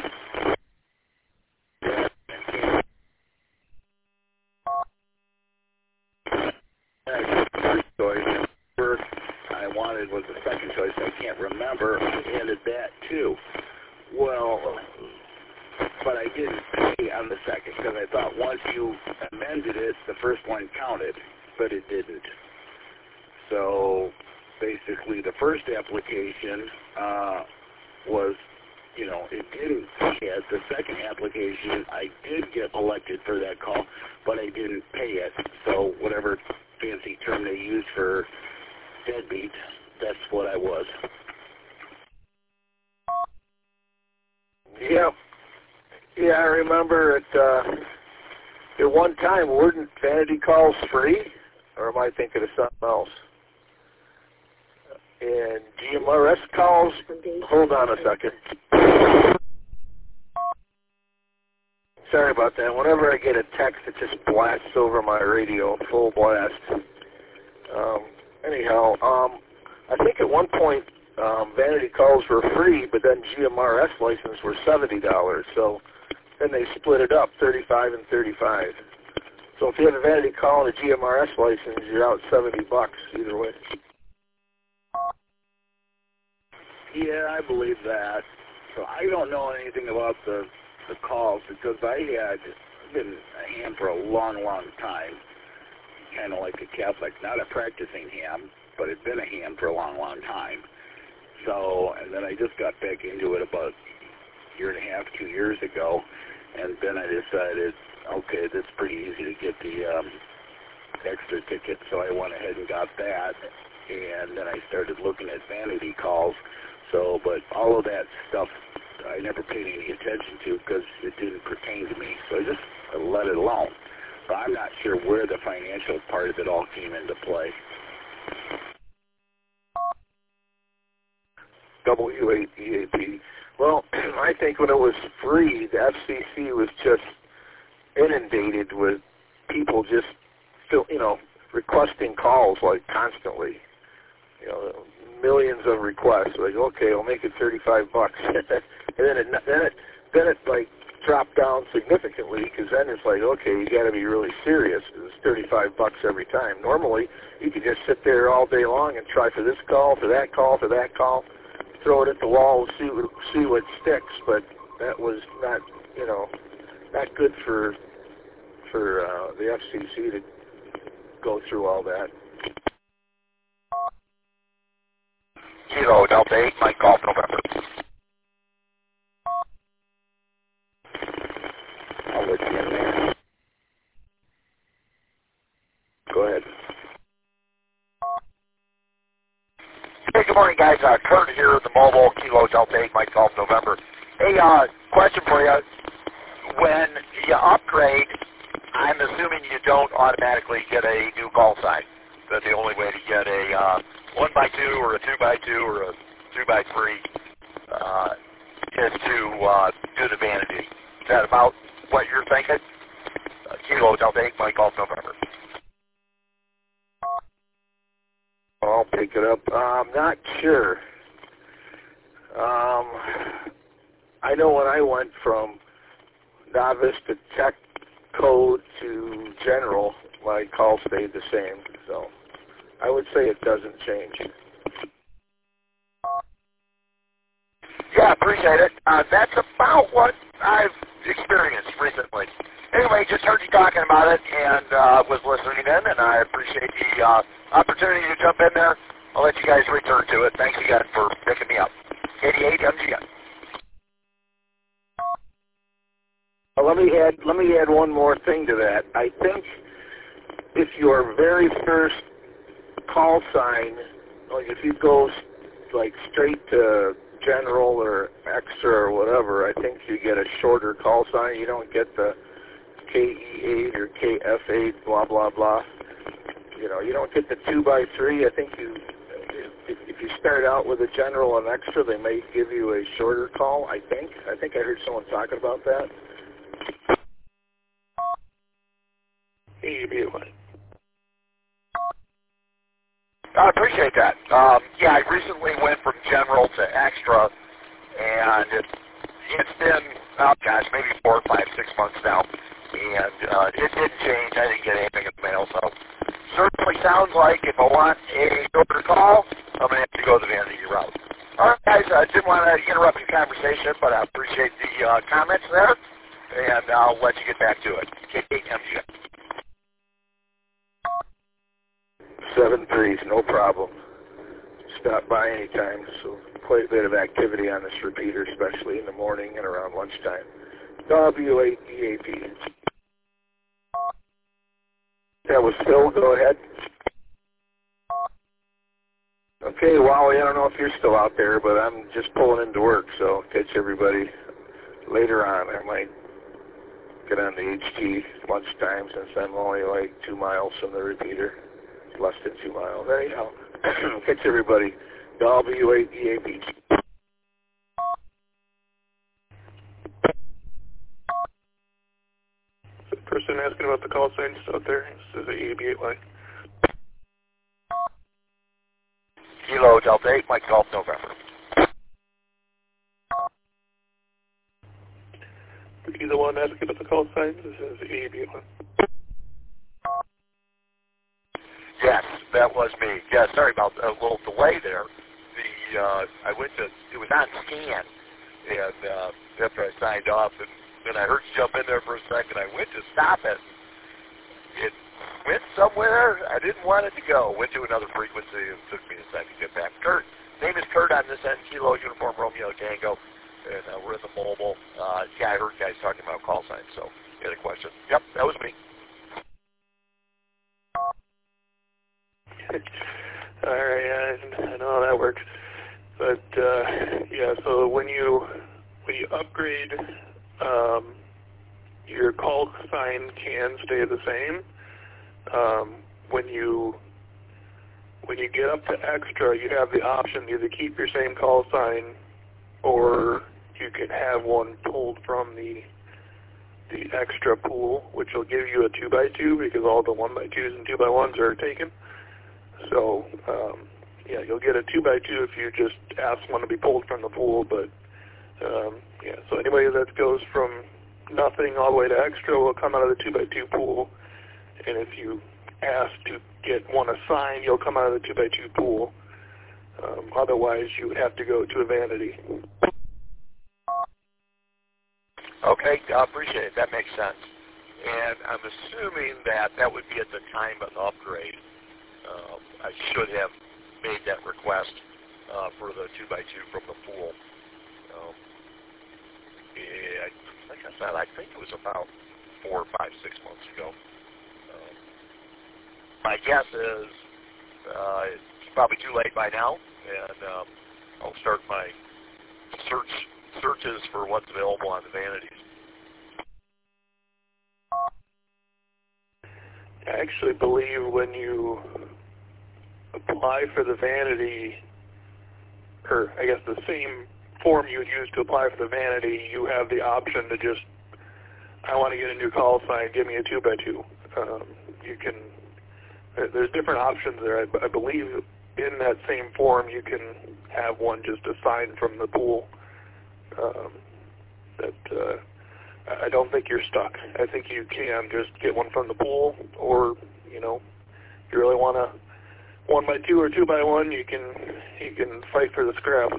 First choice, first I wanted was the second choice. I can't remember. I added that too. Well, but I didn't pay on the second because I thought once you amended it, the first one counted, but it didn't. So basically, the first application uh, was, you know, it didn't pay it. The second application, I did get elected for that call, but I didn't pay it. So whatever fancy term they use for deadbeat, that's what I was. Yeah. Yeah, I remember at, uh, at one time, weren't vanity calls free? Or am I thinking of something else? And G M R S calls, hold on a second. Sorry about that. Whenever I get a text, it just blasts over my radio, full blast. Um, anyhow, um, I think at one point um, vanity calls were free, but then G M R S license were seventy dollars. So then they split it up, thirty-five and thirty-five. So if you have a vanity call and a G M R S license, you're out seventy bucks either way. Yeah, I believe that. So I don't know anything about the the calls because I had been a ham for a long, long time, kind of like a Catholic, not a practicing ham, but had been a ham for a long, long time. So, and then I just got back into it about a year and a half, two years ago, and then I decided, okay, that's pretty easy to get the um, extra ticket, so I went ahead and got that, and then I started looking at vanity calls. So, but all of that stuff I never paid any attention to because it didn't pertain to me. So I just I let it alone. But I'm not sure where the financial part of it all came into play. W A E A P. Well, I think when it was free, the F C C was just inundated with people just, still, you know, requesting calls like constantly. You know, millions of requests. Like, okay, I'll make it thirty-five bucks, and then it then it then it like dropped down significantly because then it's like, okay, you got to be really serious. It's thirty-five bucks every time. Normally, you could just sit there all day long and try for this call, for that call, for that call, throw it at the wall, see what, see what sticks. But that was not, you know, not good for for uh, the F C C to go through all that. Kilo Delta eight, Mike Golf November. I'll let you in there. Go ahead. Hey, good morning, guys. Uh, Kurt here, the mobile Kilo Delta eight, Mike Golf November. Hey, uh, question for you. When you upgrade, I'm assuming you don't automatically get a new call sign. That's the only way to get a uh, one by two or a two by two or a two by three uh, is to uh, do the vanity. Is that about what you're thinking? Uh, Kilo Delta eight, Mike Golf November. I'll pick it up. Uh, I'm not sure. Um, I know when I went from novice to tech code to general, my call stayed the same. So I would say it doesn't change. Yeah, appreciate it. Uh, that's about what I've experienced recently. Anyway, just heard you talking about it and uh, was listening in, and I appreciate the uh, opportunity to jump in there. I'll let you guys return to it. Thanks again for picking me up. eighty-eight M G M. Well, let me add. Let me add one more thing to that. I think if your very first call sign, like if you go like straight to general or extra or whatever, I think you get a shorter call sign. You don't get the K E eight or K F eight, blah, blah, blah. You know, you don't get the two by three. I think you, if, if you start out with a general and extra, they may give you a shorter call, I think. I think I heard someone talking about that. E B one. I appreciate that. Um, yeah, I recently went from general to extra, and it, it's been, oh gosh, maybe four, five, six months now, and uh, it didn't change. I didn't get anything in the mail, so certainly sounds like if I want a shorter call, I'm going to have to go the vanity route. All right, guys, I didn't want to interrupt your conversation, but I appreciate the uh, comments there, and I'll let you get back to it. K eight M G M. Seven threes, no problem. Stop by anytime. So quite a bit of activity on this repeater, especially in the morning and around lunchtime. W eight E A P. That was Phil. Go ahead. Okay, Wally, I don't know if you're still out there, but I'm just pulling into work, so catch everybody later on. I might get on the H T lunchtime since I'm only like two miles from the repeater. Less than two miles. Anyhow, catch everybody. W eight E A P. The person asking about the call signs out there, this is the E B eight line. Kilo Delta eight, Mike Golf November. Are you the one asking about the call signs? This is A B one. Yes, that was me. Yeah, sorry about a little delay there. The uh, I went to, it was on scan, and uh, after I signed off, and then I heard you jump in there for a second. I went to stop it. It went somewhere I didn't want it to go. Went to another frequency. It took me a second to get back. Kurt, name is Kurt on this end, Kilo Uniform Romeo Tango, and uh, we're in the mobile. Uh, yeah, I heard guys talking about call signs, so you had a question. Yep, that was me. All right, yeah, I know how that works. But uh, yeah, so when you when you upgrade, um, your call sign can stay the same. Um, when you when you get up to extra, you have the option to either keep your same call sign, or you can have one pulled from the the extra pool, which will give you a two by two because all the one by twos and two by ones are taken. So, um, yeah, you'll get a two by two if you just ask one to be pulled from the pool, but, um, yeah, so anybody that goes from nothing all the way to extra will come out of the two by two pool, and if you ask to get one assigned, you'll come out of the two by two pool. Um, otherwise, you would have to go to a vanity. Okay, I appreciate it. That makes sense. And I'm assuming that that would be at the time of the upgrade. Um, I should have made that request uh, for the two by two from the pool. Um, yeah, like I said, I think it was about four, five, six months ago. Um, my guess is uh, it's probably too late by now, and um, I'll start my search searches for what's available on the vanities. I actually believe when you apply for the vanity, or I guess the same form you would use to apply for the vanity, you have the option to just, I want to get a new call sign, give me a two by two. Um, you can, there's different options there. I, I believe in that same form you can have one just assigned from the pool. Um, that uh, I don't think you're stuck. I think you can just get one from the pool, or, you know, if you really want to one by two or two by one, you can you can fight for the scraps.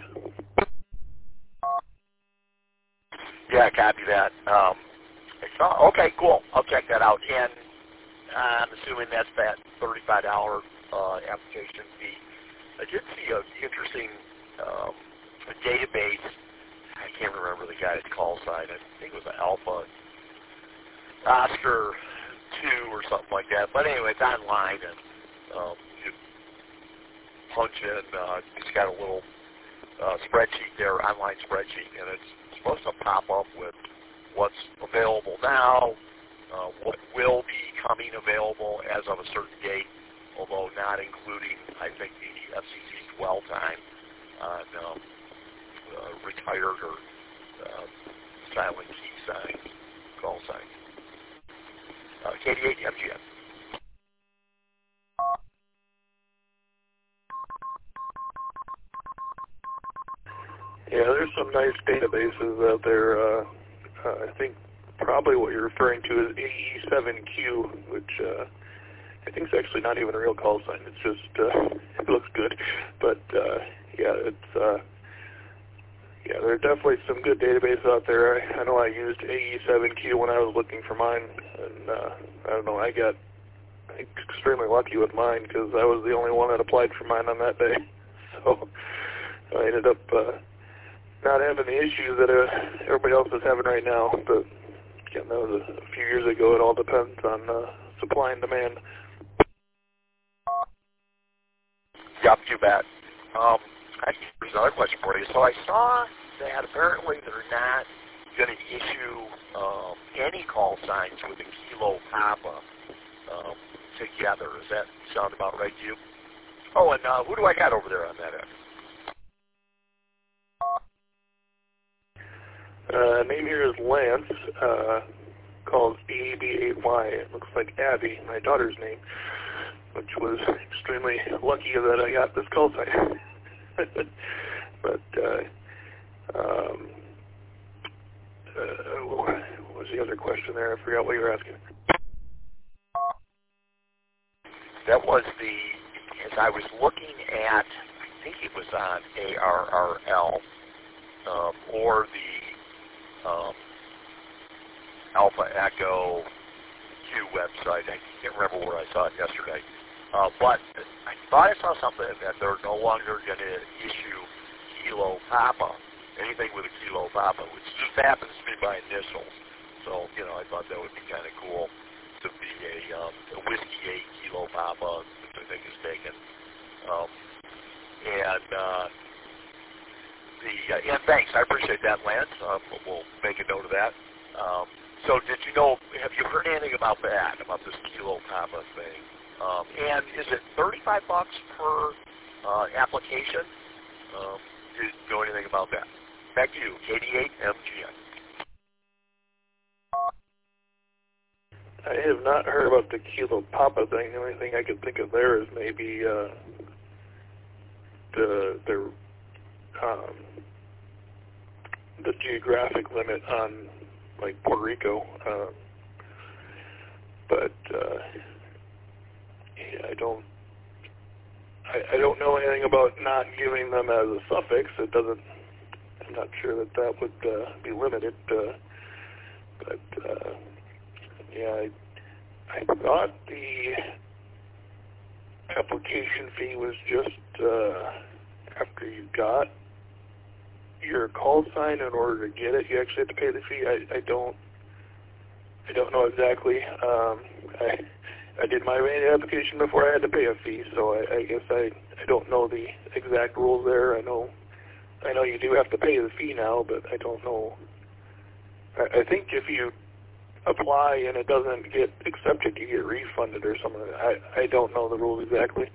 Yeah, copy that. Um, so, okay, cool. I'll check that out. And uh, I'm assuming that's that thirty-five dollars uh, application fee. I did see an interesting um, a database. I can't remember the guy's call sign. I think it was an Alpha Oscar two or something like that. But anyway, it's online, and um, you punch in. Uh, it's got a little uh, spreadsheet there, online spreadsheet, and it's supposed to pop up with what's available now, uh, what will be coming available as of a certain date, although not including, I think, the F C C dwell time on um, uh, retired or uh, silent key signs, call signs. Uh, K D eight M G M. Yeah, there's some nice databases out there. Uh, uh, I think probably what you're referring to is A E seven Q, which uh, I think is actually not even a real call sign. It's just, uh, it looks good. But, uh, yeah, it's, uh, yeah, there are definitely some good databases out there. I, I know I used A E seven Q when I was looking for mine, and uh, I don't know, I got extremely lucky with mine because I was the only one that applied for mine on that day. So I ended up uh, not having the issues that uh, everybody else is having right now. But again, that was a, a few years ago. It all depends on uh, supply and demand. Yep, you bet. Um, actually, there's another question for you. So I saw that apparently they're not going to issue um, any call signs with a Kilo Papa um, together. Does that sound about right to you? Oh, and uh, who do I got over there on that end? Uh, name here is Lance, uh, called A B eight Y. It looks like Abby, my daughter's name. which was extremely lucky that I got this call sign. But uh, um, uh, what was the other question there? I forgot what you were asking. That was the, as I was looking at, I think it was on A R R L, um, or the um, Alpha Echo Q website. I can't remember where I saw it yesterday. Uh, but I thought I saw something that they're no longer going to issue Kilo Papa, anything with a Kilo Papa, which just happens to be my initials. So, you know, I thought that would be kind of cool to be a, um, a Whiskey eight Kilo Papa, which I think is taken. Um, and, uh, the, uh, and thanks, I appreciate that, Lance. Um, we'll make a note of that. Um, so did you know, have you heard anything about that, about this Kilo Papa thing? Um, and is it thirty-five bucks per uh, application? Um, do you know anything about that? Back to you, eighty-eight M G N. I have not heard about the Kilo Papa thing. The only thing I could think of there is maybe uh, the the um, the geographic limit on like Puerto Rico, um, but. Uh, I don't. I, I don't know anything about not giving them as a suffix. It doesn't. I'm not sure that that would uh, be limited. Uh, but uh, yeah, I, I thought the application fee was just uh, after you got your call sign. In order to get it, you actually have to pay the fee. I, I don't. I don't know exactly. Um, I. I did my main application before I had to pay a fee, so I, I guess I, I don't know the exact rules there. I know I know you do have to pay the fee now, but I don't know. I, I think if you apply and it doesn't get accepted, you get refunded or something. I, I don't know the rules exactly.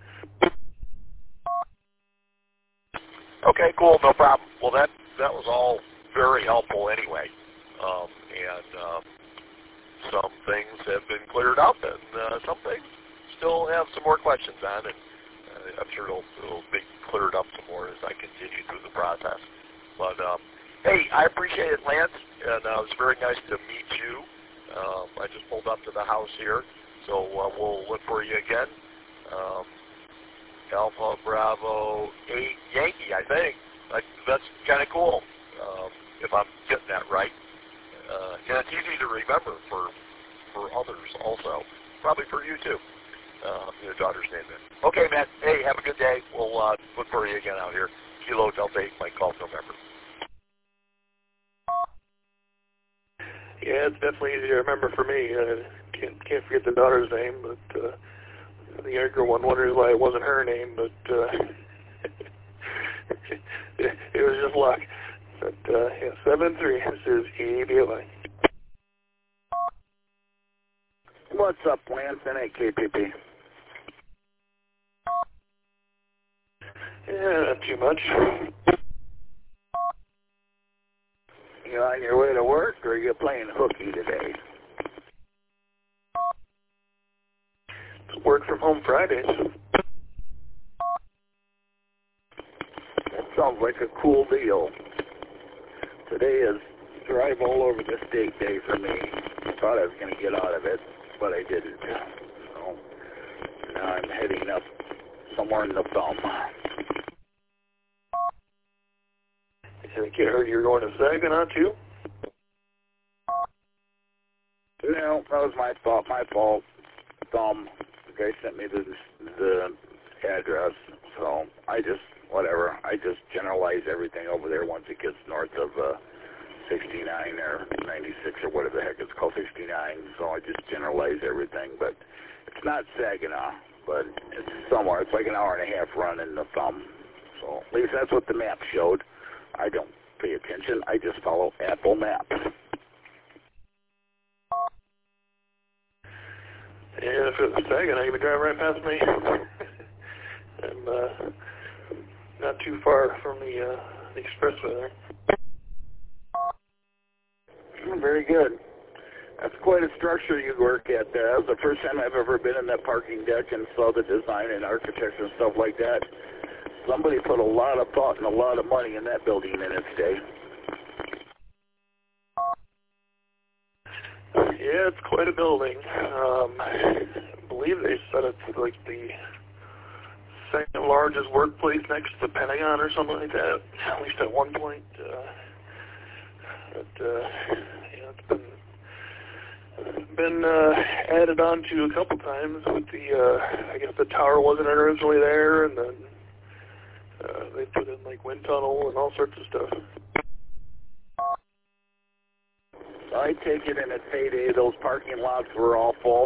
Okay, cool, no problem. Well, that that was all very helpful anyway, um, and. Um, Some things have been cleared up, and uh, some things still have some more questions on, and uh, I'm sure it'll, it'll be cleared up some more as I continue through the process. But, um, hey, I appreciate it, Lance, and uh, it was very nice to meet you. Um, I just pulled up to the house here, so uh, we'll look for you again. Um, Alpha Bravo eight Yankee, I think. Like, that's kind of cool, um, if I'm getting that right. Uh, and it's easy to remember for for others also. Probably for you too. Uh, your daughter's name then. Okay, man. Hey, have a good day. We'll uh, look for you again out here. Kilo Delta eight, Mike Golf November. Yeah, it's definitely easy to remember for me. Uh, can't can't forget the daughter's name, but uh, the younger one wonders why it wasn't her name, but uh, it, it was just luck. But, uh, yeah, seven three, this is E B L I. What's up, Lance? N A K P P. Yeah, not too much. You on your way to work, or are you playing hooky today? It's work from home Fridays. That sounds like a cool deal. Today is drive all over the state day for me. I thought I was going to get out of it, but I didn't. So now I'm heading up somewhere in the thumb. I think I heard you were going to Saginaw too? No, that was my fault. My fault. Thumb. The guy sent me the the address, so I just whatever. I just generalize everything over there once it gets north of uh, sixty-nine or ninety-six or whatever the heck it's called, sixty-nine. So I just generalize everything, but it's not Saginaw, but it's somewhere. It's like an hour and a half run in the thumb. So at least that's what the map showed. I don't pay attention. I just follow Apple Maps. Yeah, if it was Saginaw, you would drive right past me. I'm uh, not too far from the, uh, the expressway there. Very good. That's quite a structure you work at there. That was the first time I've ever been in that parking deck and saw the design and architecture and stuff like that. Somebody put a lot of thought and a lot of money in that building in its day. Yeah, it's quite a building. Um, I believe they said it's like the second largest workplace next to the Pentagon or something like that, at least at one point. Uh, but, uh, yeah, it's been been uh, added on to a couple times with the, uh, I guess the tower wasn't originally there, and then uh, they put in like wind tunnel and all sorts of stuff. I take it in its heyday, those parking lots were all full.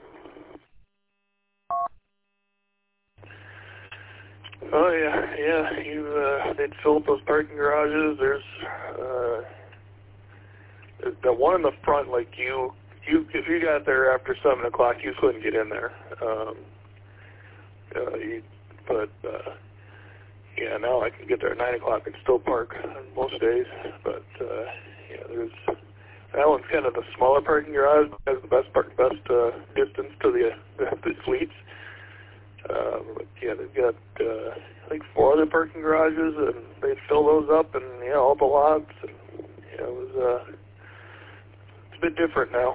Oh yeah, yeah. You uh, they'd fill up those parking garages. There's uh, the one in the front. Like you, you if you got there after seven o'clock, you couldn't get in there. Um, uh, you, but uh, yeah, now I can get there at nine o'clock and still park on most days. But uh, yeah, there's that one's kind of the smaller parking garage. Has the best park, best uh, distance to the uh, the fleets. Uh, but yeah, they've got, uh, I think, four other parking garages, and they'd fill those up, and, yeah, all the lots, and, yeah, it was, uh, it's a bit different now.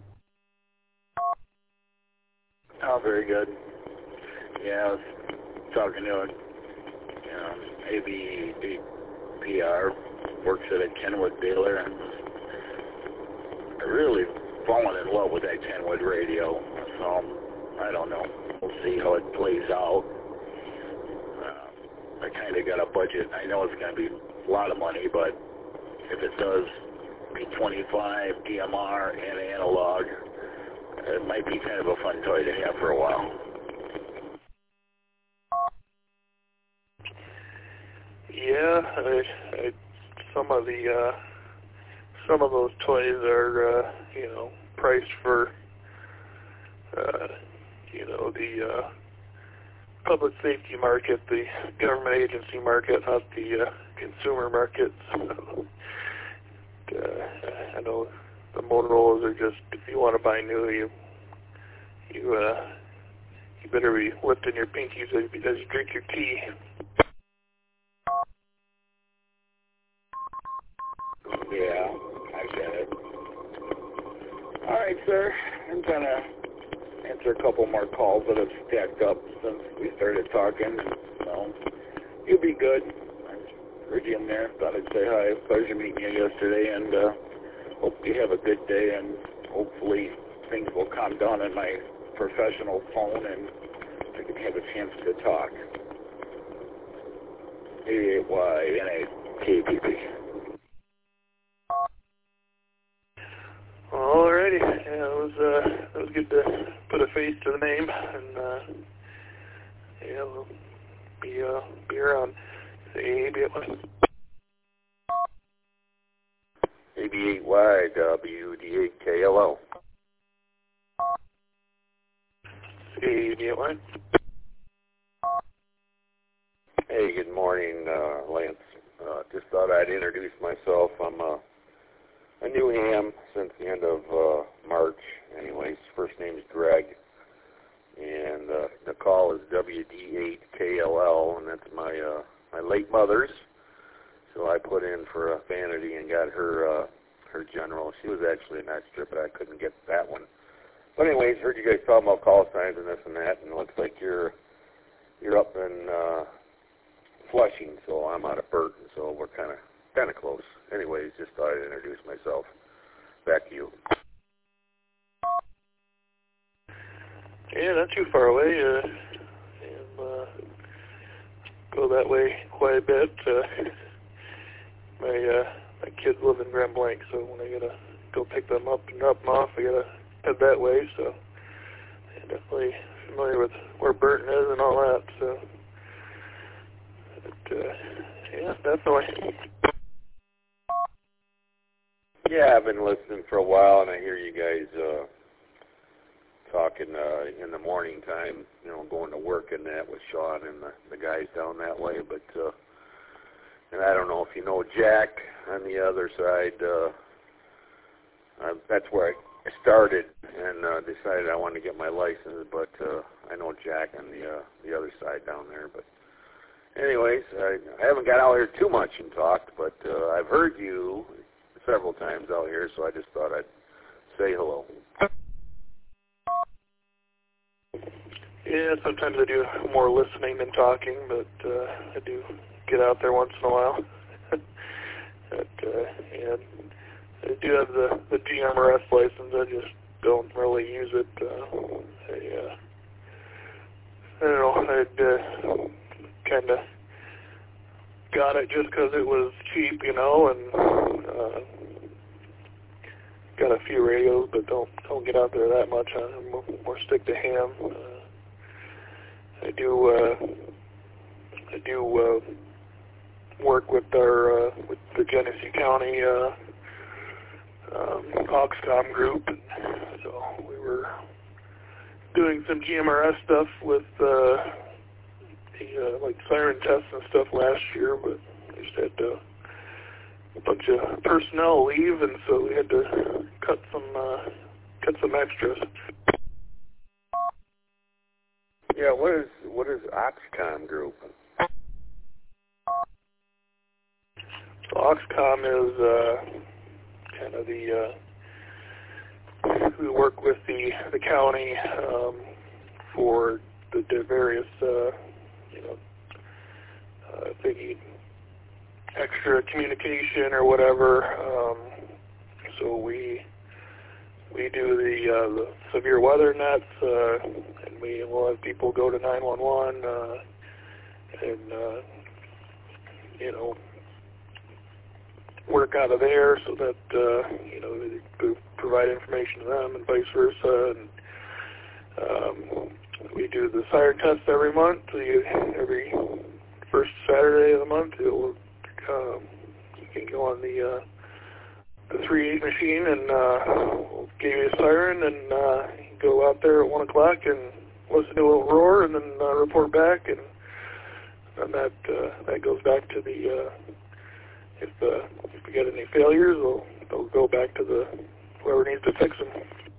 Oh, very good. Yeah, I was talking to a, you know, A B P R, works at a Kenwood dealer, and I really fallen in love with that Kenwood radio, so I don't know. We'll see how it plays out. Uh, I kind of got a budget. I know it's going to be a lot of money, but if it does be twenty-five D M R and analog, it might be kind of a fun toy to have for a while. Yeah, I, I, some of the uh, some of those toys are, uh, you know, priced for. Uh, you know, the uh, public safety market, the government agency market, not the uh, consumer market. So, uh, I know the Motorola's are just, if you want to buy new, you you uh, you better be lifting your pinkies as, as you drink your tea. Yeah, I get it. All right, sir. I'm gonna answer a couple more calls that have stacked up since we started talking. So, you'll be good. I heard you in there. Thought I'd say hi. Pleasure meeting you yesterday, and uh, hope you have a good day, and hopefully things will calm down on my professional phone, and I can have a chance to talk. A Y N A K P P. Alrighty, yeah, it was uh, it was good to put a face to the name, and uh, yeah, we'll be uh, be around. A B eight Y W D eight K L L. A B eight Y. Hey, good morning, uh, Lance. Uh, just thought I'd introduce myself. I'm uh, a new ham since the end of uh, March. Anyways, first name's Greg, and uh, the call is W D eight K L L, and that's my uh, my late mother's. So I put in for a vanity and got her uh, her general. She was actually an extra, but I couldn't get that one. But anyways, heard you guys talking about call signs and this and that, and it looks like you're you're up in uh, Flushing, so I'm out of Burton, so we're kind of kind of close. Anyways, just thought I'd introduce myself. Back to you. Yeah, not too far away. Uh, and, uh, go that way quite a bit. Uh, my uh, my kids live in Grand Blanc, so when I gotta go pick them up and drop them off, I gotta head that way. So I'm definitely familiar with where Burton is and all that. So, but, uh, yeah, definitely. Yeah, I've been listening for a while, and I hear you guys uh, talking uh, in the morning time, you know, going to work and that with Sean and the, the guys down that way. But uh, and I don't know if you know Jack on the other side. Uh, uh, that's where I started and uh, decided I wanted to get my license, but uh, I know Jack on the uh, the other side down there. But anyways, I, I haven't got out here too much and talked, but uh, I've heard you several times out here, so I just thought I'd say hello. Yeah, sometimes I do more listening than talking, but uh, I do get out there once in a while. but, uh, and I do have the, the G M R S license. I just don't really use it. Uh, I, uh, I don't know. I'd uh, kind of got it just because it was cheap, you know, and uh, got a few radios, but don't don't get out there that much. I'm more, more stick to ham. Uh, I do uh, I do uh, work with our uh, with the Genesee County uh, um, Oxcom group, and so we were doing some G M R S stuff with uh, the uh, like siren tests and stuff last year, but we just had uh, a bunch of personnel leave, and so we had to cut some uh, cut some extras. Yeah, what is what is Oxcom group? So Oxcom is uh, kind of the uh, we work with the the county um, for the, the various uh, you know uh, if they need extra communication or whatever. Um, so we we do the, uh, the severe weather nets, uh, and we will have people go to nine one one, uh, and, uh, you know, work out of there so that, uh, you know, they provide information to them and vice versa. And um, we do the siren test every month. Every first Saturday of the month, it'll, um, you can go on the... Uh, the three eight machine, and uh, we'll give you a siren, and uh, you can go out there at one o'clock and listen to a little roar, and then uh, report back, and and that uh, that goes back to the uh, if uh, if we get any failures, we'll they'll go back to the whoever needs to fix them.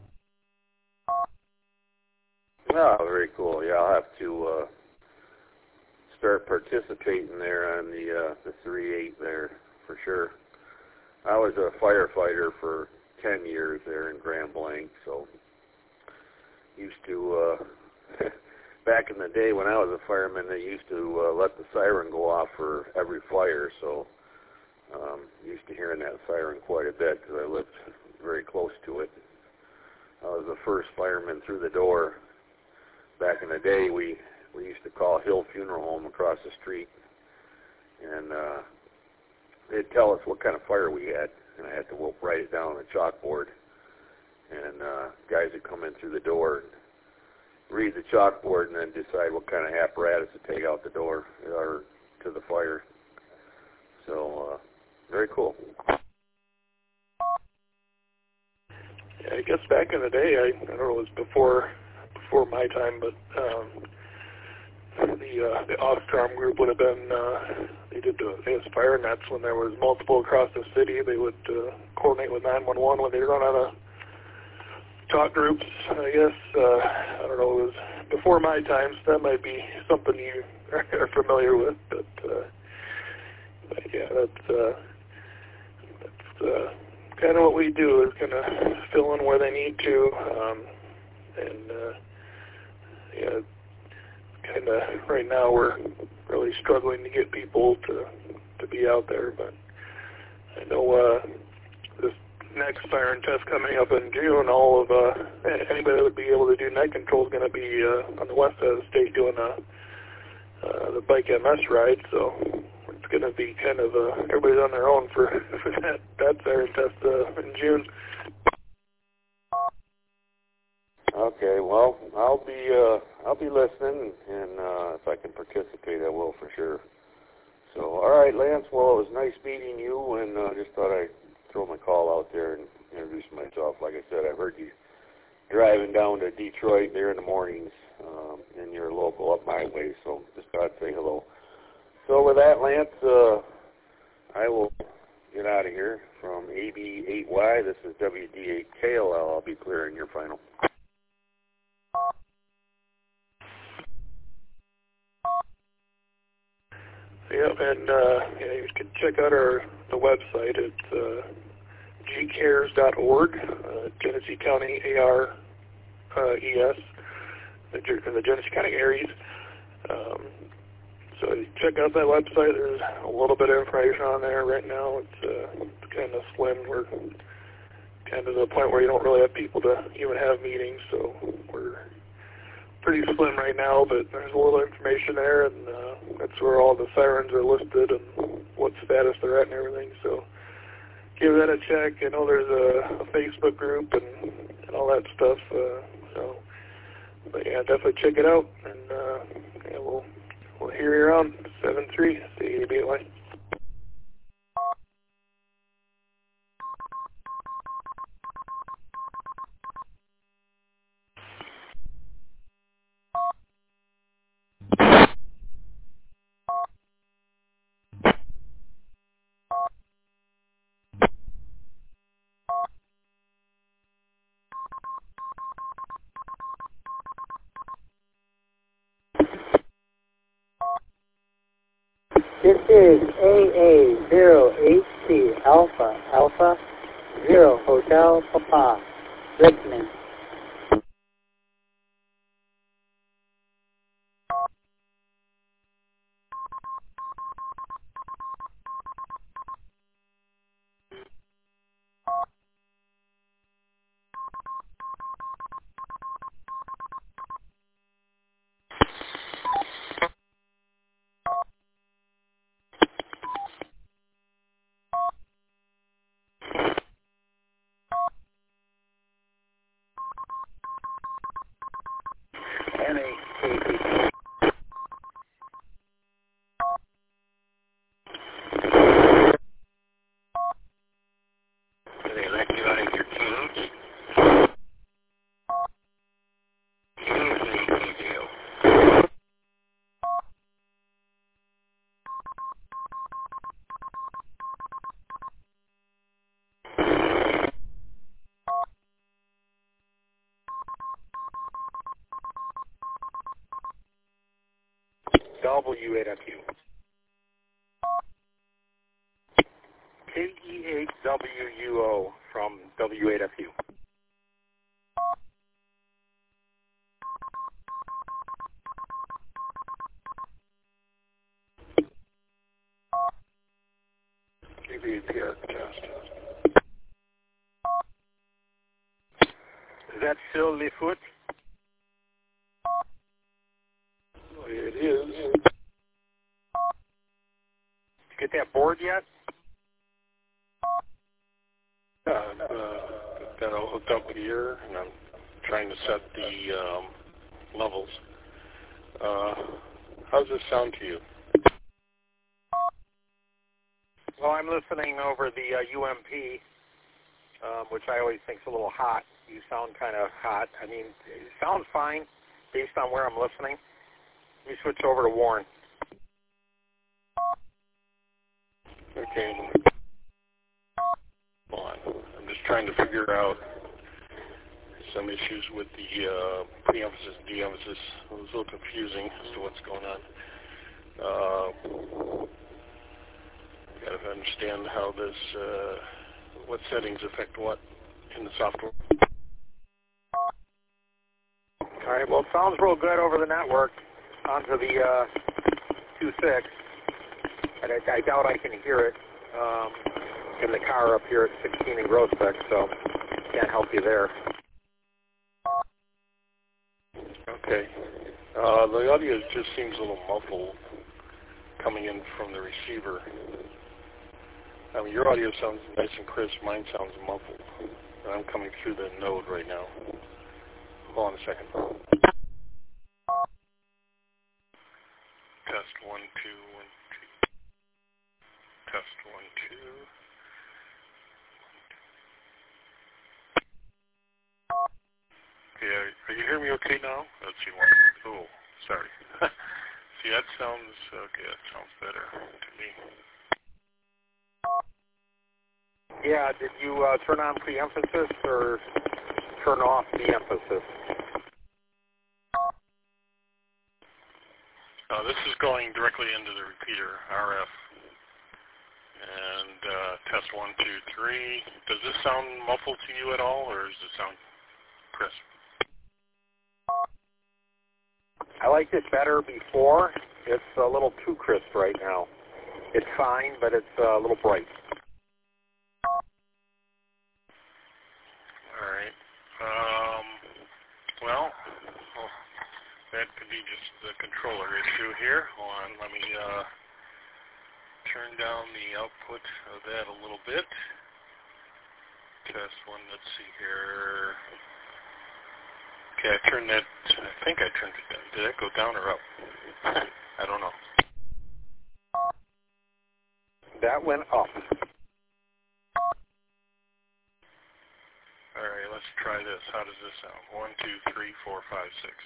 Oh, very cool. Yeah, I'll have to uh, start participating there on the uh, the three eight there for sure. I was a firefighter for ten years there in Grand Blanc, so used to, uh, back in the day when I was a fireman, they used to uh, let the siren go off for every fire, so um, used to hearing that siren quite a bit because I lived very close to it. I was the first fireman through the door. Back in the day, we, we used to call Hill Funeral Home across the street, and uh, they'd tell us what kind of fire we had, and I had to write it down on the chalkboard. And uh, guys would come in through the door and read the chalkboard and then decide what kind of apparatus to take out the door or to the fire. So, uh, very cool. Yeah, I guess back in the day, I, I don't know, it was before before my time, but um, the uh, the Oxcom group would have been, uh, they did the I guess, fire nets when there was multiple across the city. They would uh, coordinate with nine one one when they run out of talk groups, I guess. Uh, I don't know, it was before my time, so that might be something you are familiar with, but, uh, but yeah, that's, uh, that's uh, kind of what we do is kind of fill in where they need to, um, and, uh, yeah, kind of right now we're really struggling to get people to to be out there, but I know uh, this next siren test coming up in June, all of uh, anybody that would be able to do night control is going to be uh, on the west side of the state doing a, uh, the bike M S ride, so it's going to be kind of uh, everybody's on their own for, for that, that siren test uh, in June. Okay, well, I'll be uh, I'll be listening, and uh, if I can participate, I will for sure. So, all right, Lance. Well, it was nice meeting you, and uh, just thought I'd throw my call out there and introduce myself. Like I said, I've heard you driving down to Detroit there in the mornings, um, and you're local up my way, so just thought I'd say hello. So with that, Lance, uh, I will get out of here. From A B eight Y, this is W D eight K L L. I'll be clearing your final. Yep, and uh, yeah, you can check out our the website. It's uh, g cares dot org, uh, Genesee County A R E S, the, the Genesee County Aries. Um, so you check out that website. There's a little bit of information on there right now. It's, uh, it's kind of slim. We're kind of to the point where you don't really have people to even have meetings, so we're pretty slim right now, but there's a little information there, and uh, that's where all the sirens are listed and what status they're at and everything. So give that a check. I know there's a, a Facebook group and, and all that stuff. Uh, so, but yeah, definitely check it out, and uh, yeah, we'll we'll hear you around seven three C A B eight Y. This is A A zero H C Alpha Alpha Zero Hotel Papa, Richmond. N A K P. Do they let you out of your cage? Usually they do. W eight F U. K E eight W U O from W eight F U. K B P R test. Is that still Lefoot? It is. Did you get that board yet? Uh, uh, got all hooked up here, and I'm trying to set the um, levels. Uh, how does this sound to you? Well, I'm listening over the uh, U M P, um, which I always think is a little hot. You sound kind of hot. I mean, it sounds fine based on where I'm listening. Let me switch over to Warren. Okay. Hold on. I'm just trying to figure out some issues with the uh, pre-emphasis, de-emphasis. It was a little confusing as to what's going on. Uh, got to understand how this, uh, what settings affect what in the software. All right, well, it sounds real good over the network onto the uh, two six. And I, I doubt I can hear it um, in the car up here at sixteen in Groesbeck, so can't help you there. Okay. Uh, the audio just seems a little muffled coming in from the receiver. I mean, your audio sounds nice and crisp. Mine sounds muffled. I'm coming through the node right now. Hold on a second. Test one, two, one, two. Test one, two. Okay, are, are you hearing me okay now? Let's see one. Oh, sorry. See, that sounds, okay, that sounds better to me. Yeah, did you uh, turn on pre-emphasis or turn off the emphasis? Uh, this is going directly into the repeater, R F. And uh, test one, two, three. Does this sound muffled to you at all, or does it sound crisp? I liked it better before. It's a little too crisp right now. It's fine, but it's a little bright. All right. Um, well, well, that could be just the controller issue here. Hold on, let me uh, turn down the output of that a little bit. Test one, let's see here. Okay, I turned that, I think I turned it down. Did that go down or up? I don't know. That went up. All right, let's try this. How does this sound? One, two, three, four, five, six.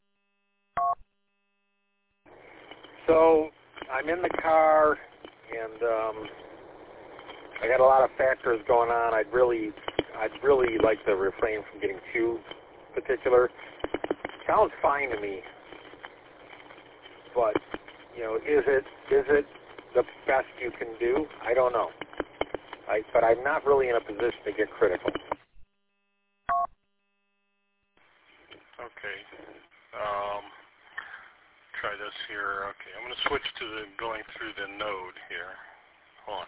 So I'm in the car, and um, I got a lot of factors going on. I'd really, I'd really like to refrain from getting too particular. Sounds fine to me, but you know, is it is it the best you can do? I don't know. I, but I'm not really in a position to get critical. Okay. Um, try this here. Okay, I'm going to switch to the going through the node here. Hold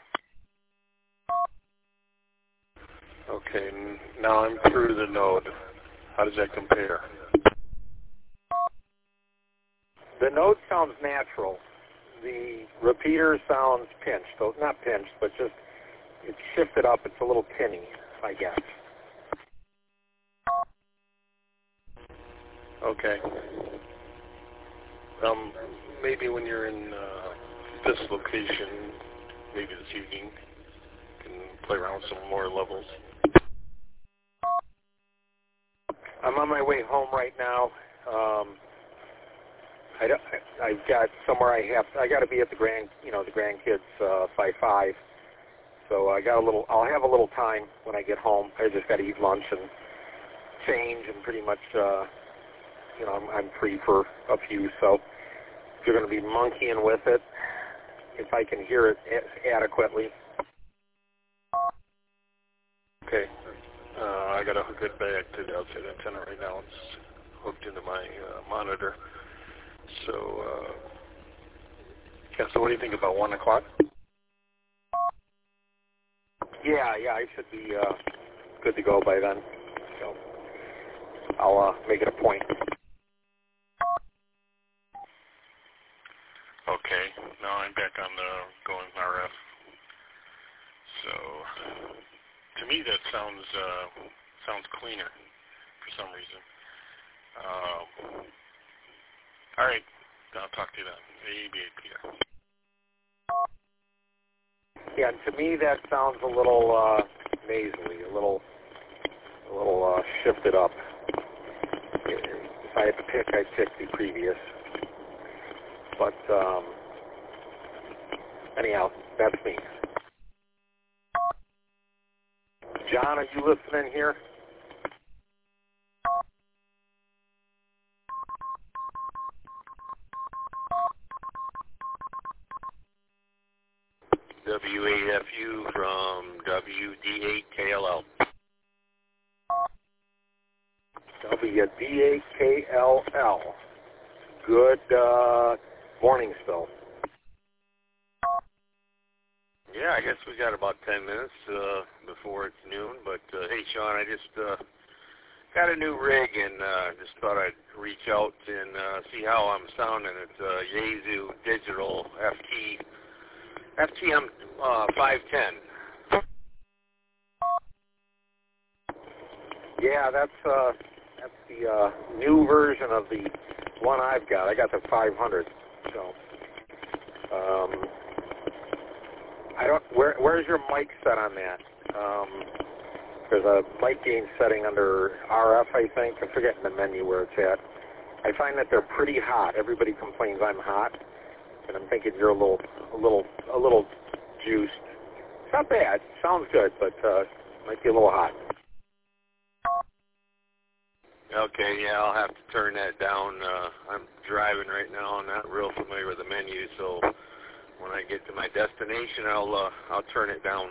on. Okay, now I'm through the node. How does that compare? The node sounds natural. The repeater sounds pinched. So not pinched, but just it's shifted up. It's a little tinny, I guess. Okay. Um, maybe when you're in uh, this location, maybe this evening, you can play around with some more levels. I'm on my way home right now. Um, I don't, I, I've got somewhere I have. I got to be at the grand, you know, the grandkids uh, by five. So I got a little. I'll have a little time when I get home. I just got to eat lunch and change, and pretty much, uh, you know, I'm, I'm free for a few. So if you're going to be monkeying with it, if I can hear it a- adequately. Okay. Uh, I got to hook it back to the outside antenna right now. It's hooked into my uh, monitor. So, uh, yeah, so what do you think about one o'clock? Yeah, yeah, I should be uh, good to go by then. So I'll uh, make it a point. Okay, now I'm back on the going R F. So, to me that sounds uh, sounds cleaner for some reason. Um, all right, I'll talk to you then. A B A, Peter. Yeah, to me that sounds a little uh, nasally, a little, a little uh, shifted up. If I had to pick, I'd pick the previous. But um, anyhow, that's me. John, are you listening here? W A F U from W D eight K L L. W D eight K L L. Good uh, morning still. Yeah, I guess we got about ten minutes uh, before it's noon. But uh, hey, Sean, I just uh, got a new rig and uh, just thought I'd reach out and uh, see how I'm sounding. It's uh, Yaesu Digital F T F T M uh, five ten. Yeah, that's uh, that's the uh, new version of the one I've got. I got the five hundred. So, um, I don't. Where where's your mic set on that? Um, there's a mic gain setting under R F, I think. I'm forgetting the menu where it's at. I find that they're pretty hot. Everybody complains I'm hot, and I'm thinking you're a little, a little, a little juiced. not bad. Sounds good, but uh, might be a little hot. Okay, yeah, I'll have to turn that down. Uh, I'm driving right now. I'm not real familiar with the menu, so when I get to my destination, I'll uh, I'll turn it down.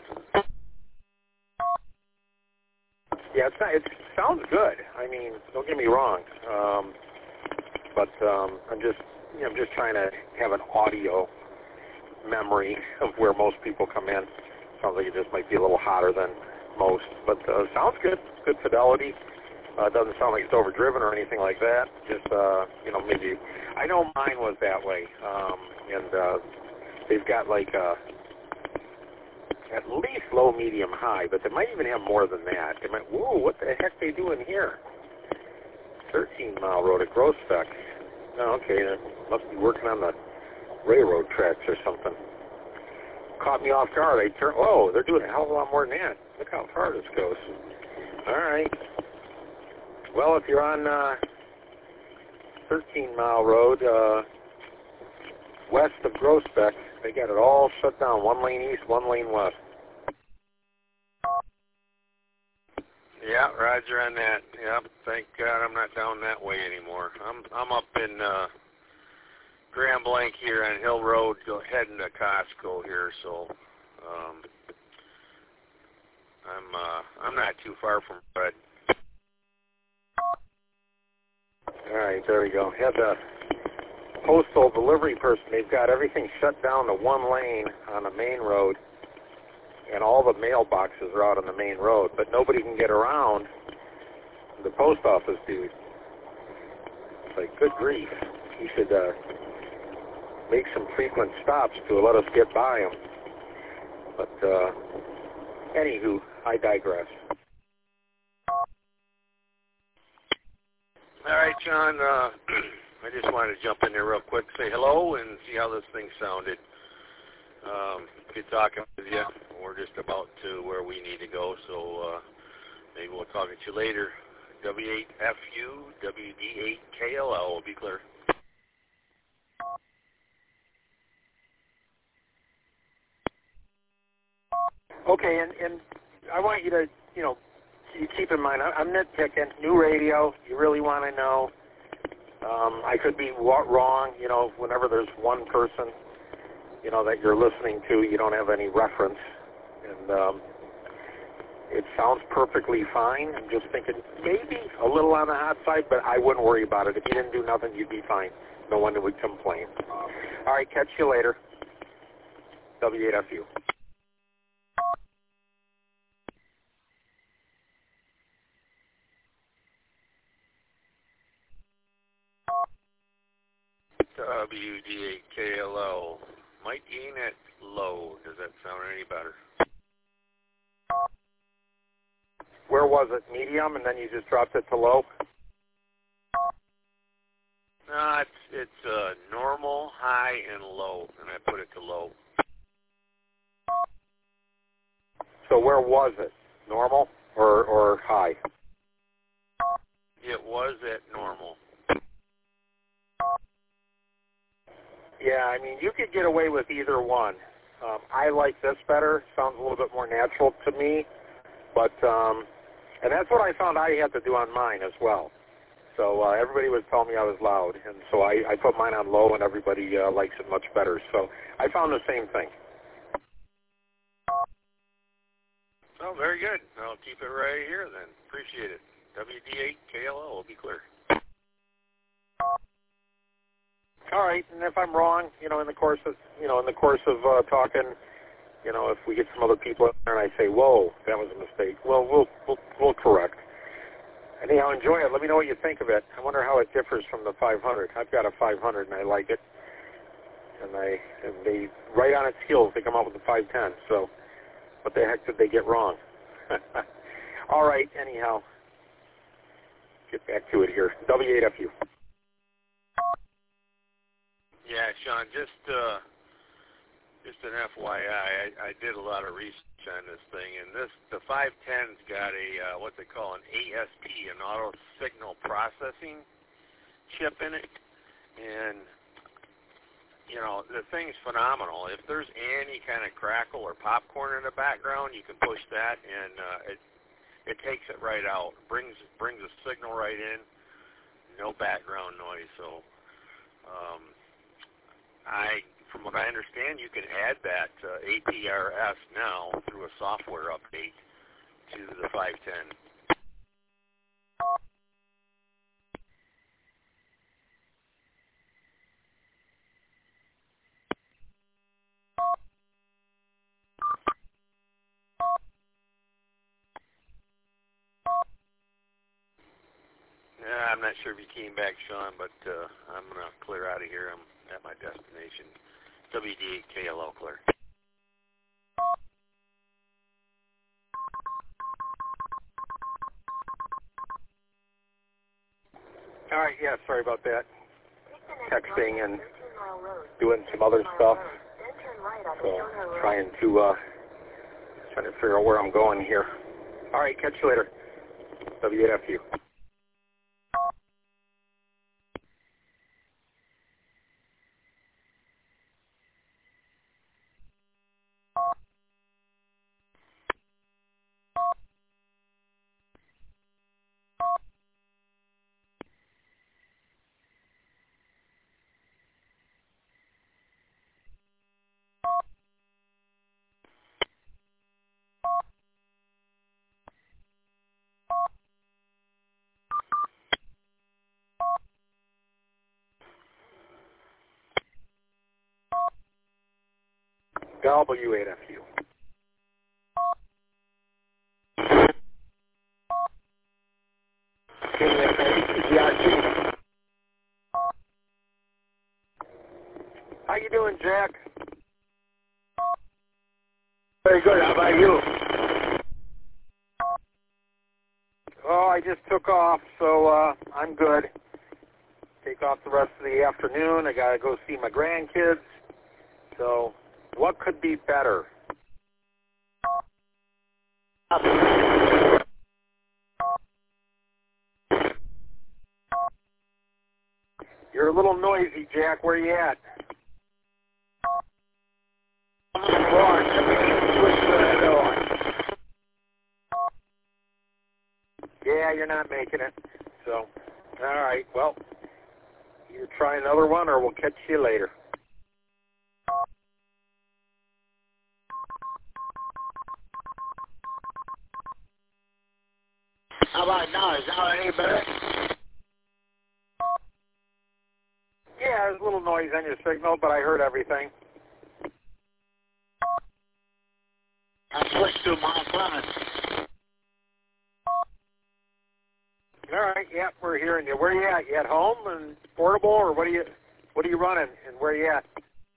Yeah, it's not, it sounds good. I mean, don't get me wrong, um, but um, I'm just you know, I'm just trying to have an audio memory of where most people come in. Sounds like it just might be a little hotter than most, but uh, sounds good. Good fidelity. Uh, doesn't sound like it's overdriven or anything like that. Just, uh, you know, maybe, I know mine was that way. Um, and uh, they've got like uh, at least low, medium, high, but they might even have more than that. They might, whoa, what the heck they doing here? thirteen mile road at Groesbeck. Oh, okay, they must be working on the railroad tracks or something. Caught me off guard. I turned, oh, they're doing a hell of a lot more than that. Look how far this goes. All right. Well, if you're on uh, thirteen mile road uh, west of Groesbeck, they got it all shut down. One lane east, one lane west. Yeah, Roger on that. Yeah, thank God I'm not down that way anymore. I'm I'm up in uh, Grand Blanc here on Hill Road, go heading to Costco here. So um, I'm uh, I'm not too far from Fred. All right, there we go. Had the postal delivery person. They've got everything shut down to one lane on the main road, and all the mailboxes are out on the main road, but nobody can get around the post office dude. It's like, good grief. He should uh, make some frequent stops to let us get by him. But, uh, anywho, I digress. All right, John, uh, I just wanted to jump in there real quick, say hello, and see how this thing sounded. Um, good talking with you. We're just about to where we need to go, so uh, maybe we'll talk to you later. W eight F U, W D eight K L L will be clear. Okay, and, and I want you to, you know, you keep in mind, I'm nitpicking. New radio, you really want to know. Um, I could be wrong, you know, whenever there's one person, you know, that you're listening to, you don't have any reference. And um, it sounds perfectly fine. I'm just thinking maybe a little on the hot side, but I wouldn't worry about it. If you didn't do nothing, you'd be fine. No one would complain. All right, catch you later. W eight F U. W D eight K L L. Might gain at low. Does that sound any better? Where was it? Medium, and then you just dropped it to low? No, it's it's uh, normal, high, and low, and I put it to low. So where was it? Normal or, or high? It was at normal. Yeah, I mean, you could get away with either one. Um, I like this better. Sounds a little bit more natural to me. But, um, and that's what I found I had to do on mine as well. So uh, everybody was telling me I was loud. And so I, I put mine on low, and everybody uh, likes it much better. So I found the same thing. Oh, very good. I'll keep it right here then. Appreciate it. W D eight K L L will be clear. All right, and if I'm wrong, you know, in the course of, you know, in the course of uh, talking, you know, if we get some other people in there and I say, whoa, that was a mistake, well, we'll we'll, we'll correct. Anyhow, enjoy it. Let me know what you think of it. I wonder how it differs from the five hundred. I've got a five hundred and I like it, and I and they right on its heels they come out with the five ten. So, what the heck did they get wrong? All right. Anyhow, get back to it here. W eight F U. Yeah, Sean, just uh, just an F Y I, I, I did a lot of research on this thing, and this the five ten's got a uh, what they call an A S P, an auto signal processing chip in it, and you know, the thing's phenomenal. If there's any kind of crackle or popcorn in the background, you can push that, and uh, it it takes it right out. Brings brings the signal right in. No background noise. So, um, I, from what I understand, you can add that uh, A P R S now through a software update to the five ten. Yeah, I'm not sure if you came back, Sean, but uh, I'm going to clear out of here. I'm at my destination. W D eight K L O clear. All right, yeah, sorry about that. Texting and doing some other stuff. So trying to uh, trying to figure out where I'm going here. All right, catch you later. W eight F U. W eight F U. How you doing, Jack? Very good. How about you? Oh, I just took off, so uh, I'm good. Take off the rest of the afternoon. I got to go see my grandkids. So what could be better? You're a little noisy, Jack. Where you at? Yeah, you're not making it. So, all right. Well, either try another one or we'll catch you later. How about now? Is now any better? Yeah, there's a little noise on your signal, but I heard everything. I switched to Mount Clemens. All right, yeah, we're hearing you. Where are you at? You at home and portable, or what are you what are you running, and where are you at?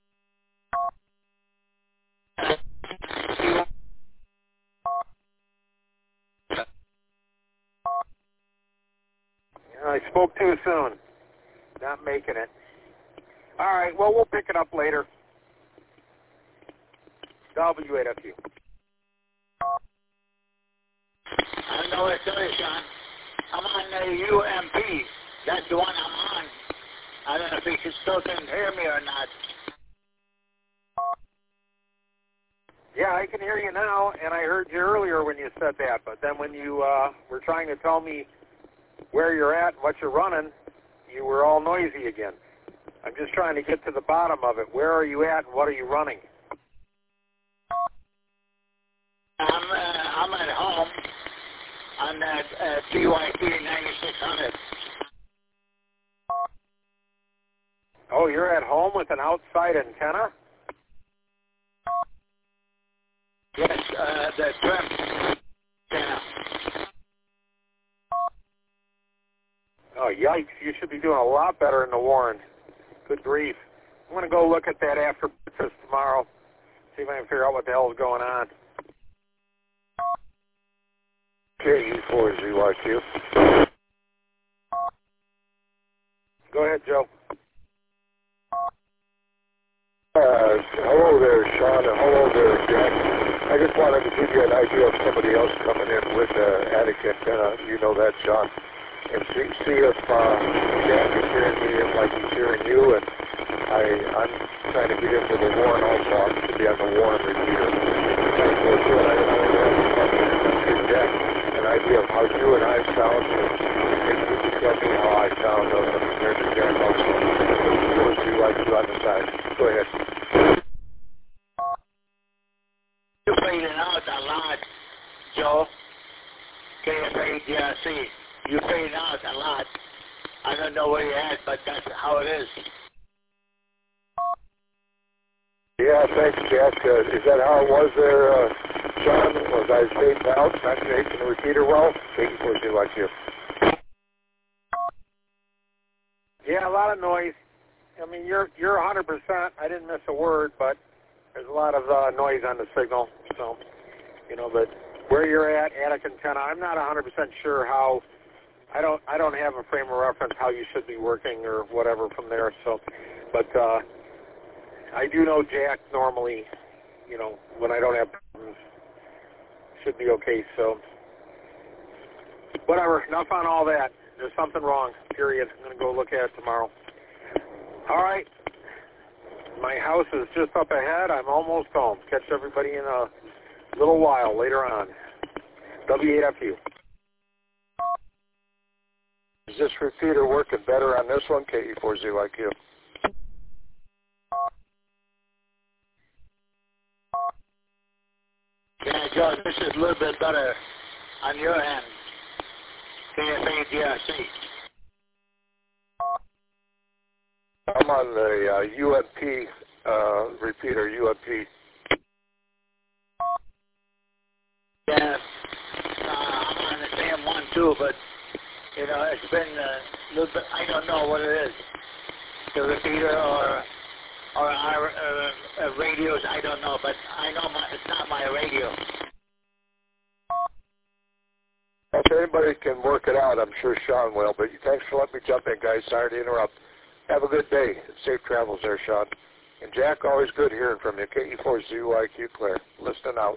I spoke too soon. Not making it. All right, well, we'll pick it up later. W eight F U. I know what to tell you, Sean. I'm on the U M P. That's the one I'm on. I don't know if you can still can hear me or not. Yeah, I can hear you now, and I heard you earlier when you said that, but then when you uh, were trying to tell me where you're at and what you're running, you were all noisy again. I'm just trying to get to the bottom of it. Where are you at and what are you running? I'm, uh, I'm at home on that uh, T Y T ninety-six hundred. Oh, you're at home with an outside antenna? Yes, uh, the trim antenna. Oh, yikes. You should be doing a lot better in the Warren. Good grief. I'm going to go look at that after breakfast tomorrow, see if I can figure out what the hell is going on. K E four Z Y Q. Go ahead, Joe. Uh, hello there, Sean, and hello there, Jack. I just wanted to give you an idea of somebody else coming in with uh, attic antenna. You know that, Sean. And see, see if uh, Jack is hearing me like he's hearing you, and I, I'm trying to get into the Warren also. I should be on the Warren repeater. I feel good. I have Jack, an idea of how you and I sound. Maybe you can tell me how I sound uh, compared to Jack also. What would you like to do on the side? Go ahead. You fade it out a lot, Joe. K F A D R C. You fade it out a lot. I don't know where you're at, but that's how it is. Yeah, thanks, Jack. Uh, is that how it was there, uh, Sean? Was I fading out, not taking the repeater well? Taking for you like you. Yeah, a lot of noise. I mean, you're you're one hundred percent. I didn't miss a word, but there's a lot of uh, noise on the signal. So, you know, but where you're at, attic antenna, I'm not one hundred percent sure how. I don't I don't have a frame of reference how you should be working or whatever from there. So, but uh, I do know Jack normally, you know, when I don't have problems, should be okay. So, whatever. Enough on all that. There's something wrong. Period. I'm going to go look at it tomorrow. All right. My house is just up ahead. I'm almost home. Catch everybody in a little while later on. W eight F U. Is this repeater working better on this one, K E four Z like you? Yeah, Joe, this is a little bit better on your end. K F A D R C. I'm on the uh, U M P uh, repeater, U M P. Yeah, uh, I'm on the same one too, but, you know, it's been a little bit, I don't know what it is. The repeater or or our uh, uh, radios, I don't know, but I know my, it's not my radio. If anybody can work it out, I'm sure Sean will, but thanks for letting me jump in, guys. Sorry to interrupt. Have a good day. Safe travels there, Sean. And Jack, always good hearing from you. K E four Z Y Q Claire. Listening out.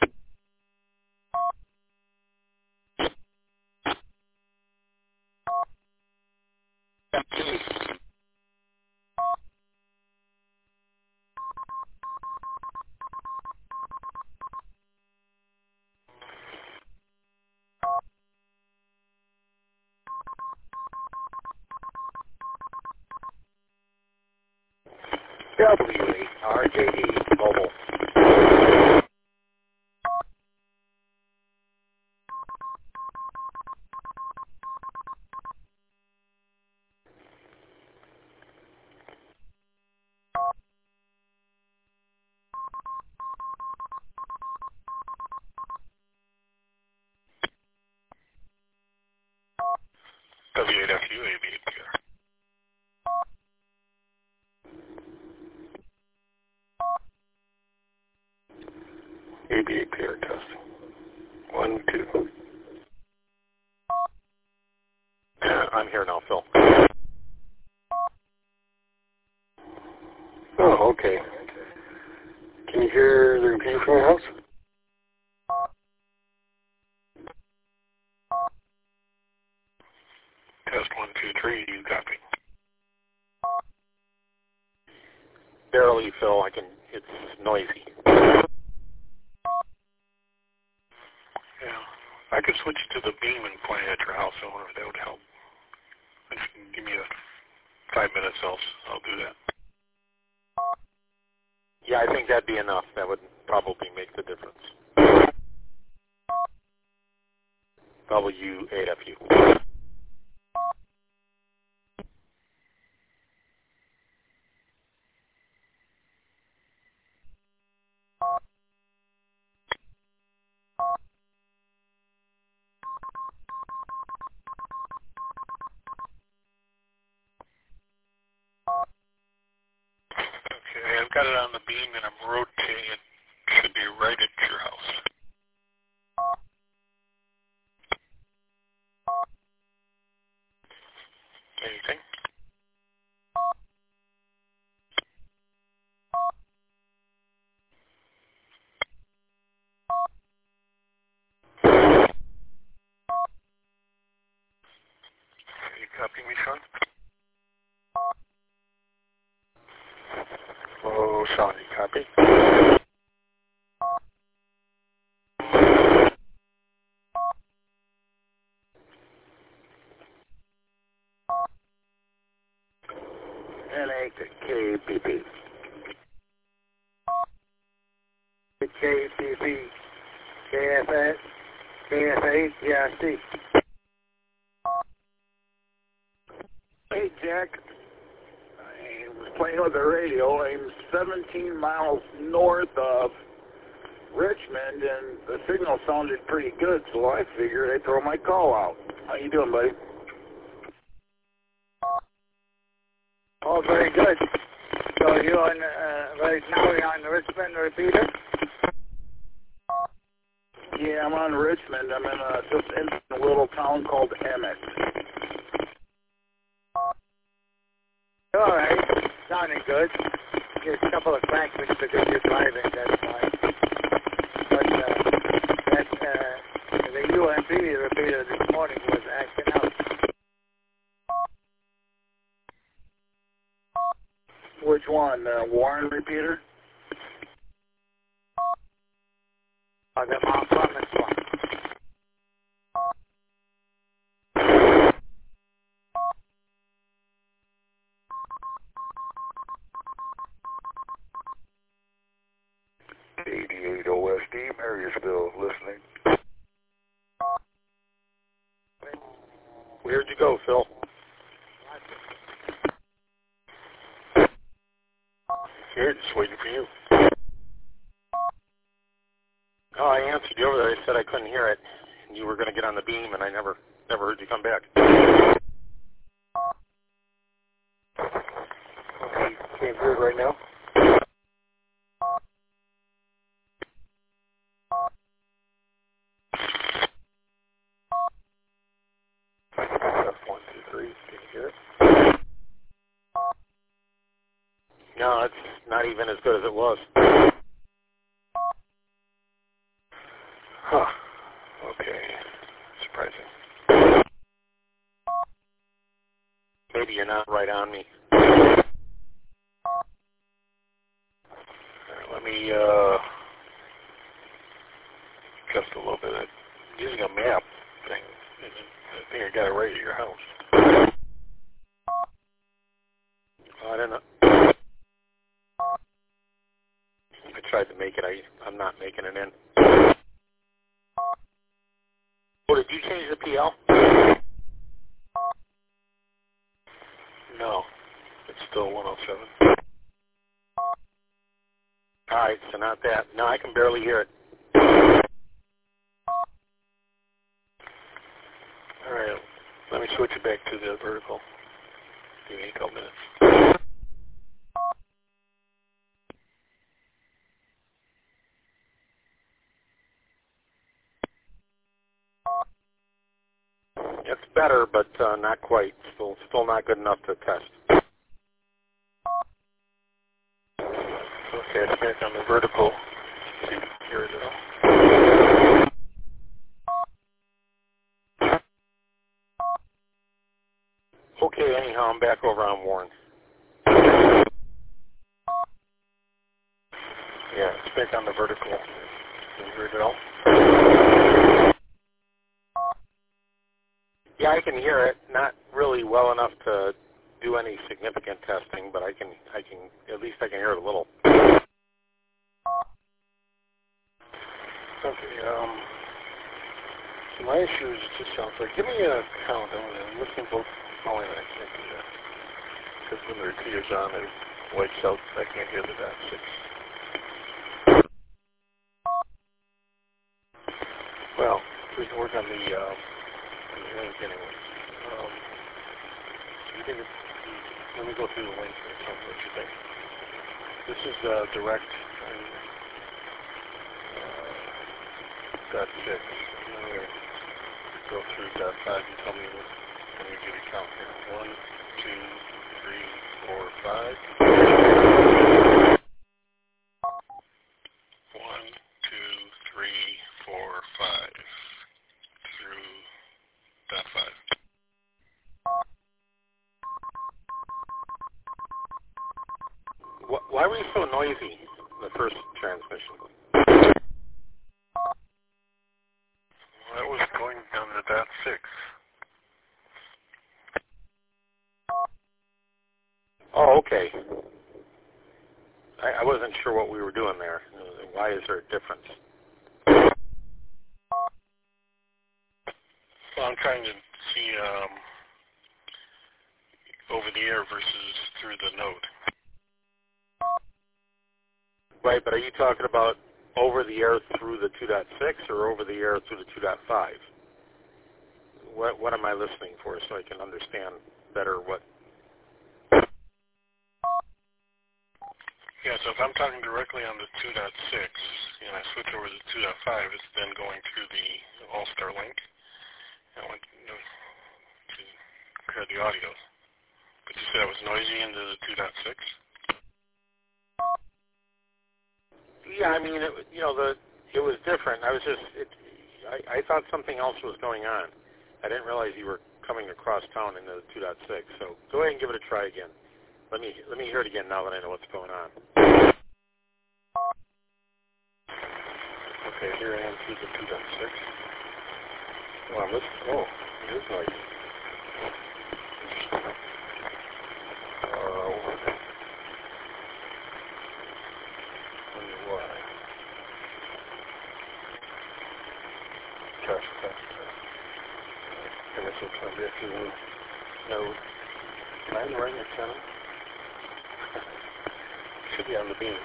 W eight R J D Mobile. W eight F U, A B eight P R. A B eight P R testing. One, two. I'm here now, Phil. Oh, okay. Can you hear the repeater from your house? Test one, two, three, you copy. Barely, Phil. I can. It's noisy. Yeah. I could switch to the beam and play at your house. I wonder if that would help. Just give me a five minutes else. I'll do that. Yeah, I think that'd be enough. That would probably make the difference. W eight F U. Okay, I've got it on the beam and I'm rotating it. Should be right at your house. Anything? You copy me, Sean? Echo Shawnee, copy. N A K P P. K P P, K F A, K F A, T R C. Hey, Jack. I was playing with the radio. I'm seventeen miles north of Richmond, and the signal sounded pretty good, so I figured I'd throw my call out. How you doing, buddy? Oh, very good. So you're on, uh, right now you're on the Richmond repeater? Yeah, I'm on Richmond. I'm in a, just in a little town called Emmett. All right, sounding good. Just a couple of crackles because you're driving, that's why. But uh, that, uh, the U M B repeater this morning was acting out. Which one? The Warren repeater? Oh, the Mount Clemens one. eighty-eight O S D, Marysville, listening. Where'd you go, Phil? Here, just waiting for you. Oh, I answered you over there. I said I couldn't hear it, and you were going to get on the beam, and I never, never heard you come back. Okay, can't hear it right now. One, two, three. Can you hear it? No, it's not even as good as it was. Huh. Okay. Surprising. Maybe you're not right on me. All right, let me uh, adjust a little bit. I'm using a map thing. I think I got it right at your house. I don't know. I tried to make it. I, I'm not making it in. Oh, did you change the P L? No. It's still one oh seven. All right, so not that. No, I can barely hear it. All right, let me switch it back to the vertical. Give me a couple minutes. It's better, but uh, not quite. Still, still not good enough to test. Okay, it's back on the vertical. See, here it is. Okay, anyhow, I'm back over on Warren. Yeah, it's back on the vertical. Can you hear it all? Yeah, I can hear it. Not really well enough to do any significant testing, but I can, I can, at least I can hear it a little. Okay, um, so my issue is it just sounds like, give me a count. I'm listening both, oh wait, I can't do that. Because when the repeater's on, it whites out, I can't hear the dot six. Well, we can work on the, um, link anyway. Um, so you think it's, let me go through the link and tell me what you think. This is uh, direct and, uh, dot six. I'm going to go through dot five and tell me what, let me give you a count here. One, two, three, four, five. One, two, three, four, five. Through dot five. Why were you so so noisy, the first transmission? That was going down to that six. Oh, okay. I, I wasn't sure what we were doing there. Why is there a difference? Well, I'm trying to see um, over the air versus through the node. Right, but are you talking about over the air through the two point six or over the air through the two point five? What, what am I listening for so I can understand better what... Yeah, so if I'm talking directly on the two point six and I switch over to the two point five, it's then going through the All-Star link. I want you know, to compare the audios. But you said it was noisy into the two point six? Yeah, I mean, it, you know, the it was different. I was just, it, I, I thought something else was going on. I didn't realize you were coming across town into the two point six. So go ahead and give it a try again. Let me let me hear it again now that I know what's going on. Okay, here I am through the two point six. Well, I'm listening. Oh, it is noisy. Uh, wonder why. Test, test, test. And this looks like this is a node. Am I in the right channel? Should be on the beam.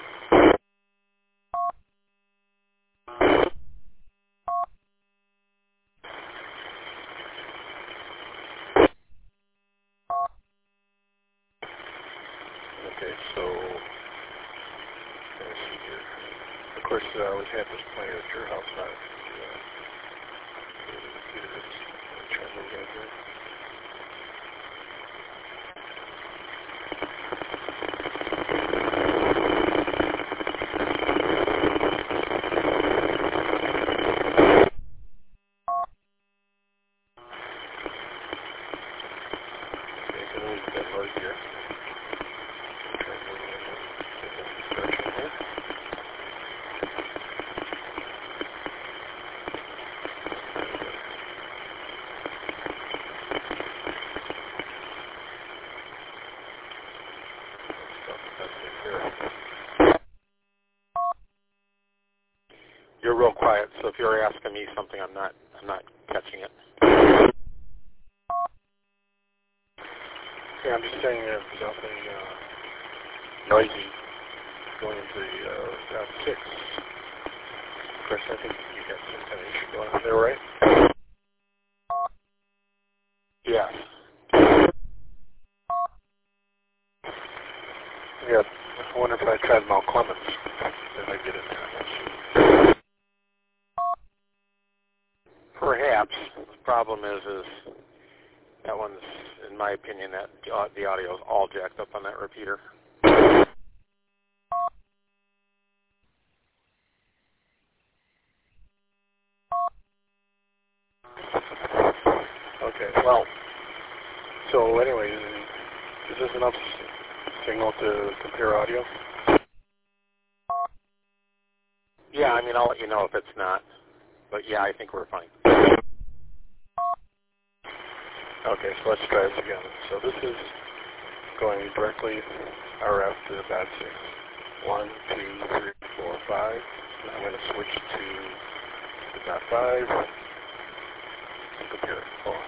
Okay, so let's see here. Of course, I always had this player at your house. Not uh, either this transmitter guy here. You're real quiet, so if you're asking me something, I'm not I'm not catching it. Yeah, I'm just saying there's something uh, noisy going into the uh, round six. Of course, I think you got some kind of issue going on there, right? Yes. Yeah, I wonder if I tried Mount Clemens, if I get in there. Perhaps. The problem is, is that one's, in my opinion, that uh, the audio is all jacked up on that repeater. Okay, well, so anyway, is, is this enough signal to compare audio? Yeah, I mean, I'll let you know if it's not. But yeah, I think we're fine. Okay, so let's try this again. So this is going directly R F to the bad six. One, two, three, four, five. And I'm going to switch to the dot five and compare. Oh.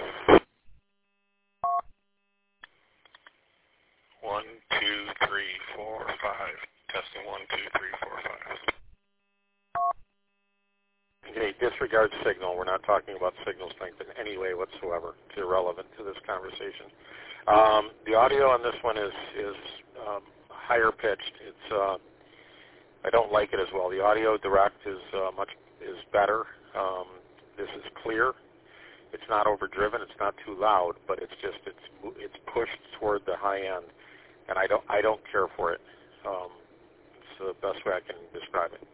One, two, three, four, five. Testing one, two, three, four, five. Okay, disregard signal. We're not talking about signal strength in any way whatsoever. It's irrelevant to this conversation. Um, the audio on this one is is um, higher pitched. It's uh, I don't like it as well. The audio direct is uh, much is better. Um, this is clear. It's not overdriven. It's not too loud, but it's just it's it's pushed toward the high end, and I don't I don't care for it. Um, it's the best way I can describe it.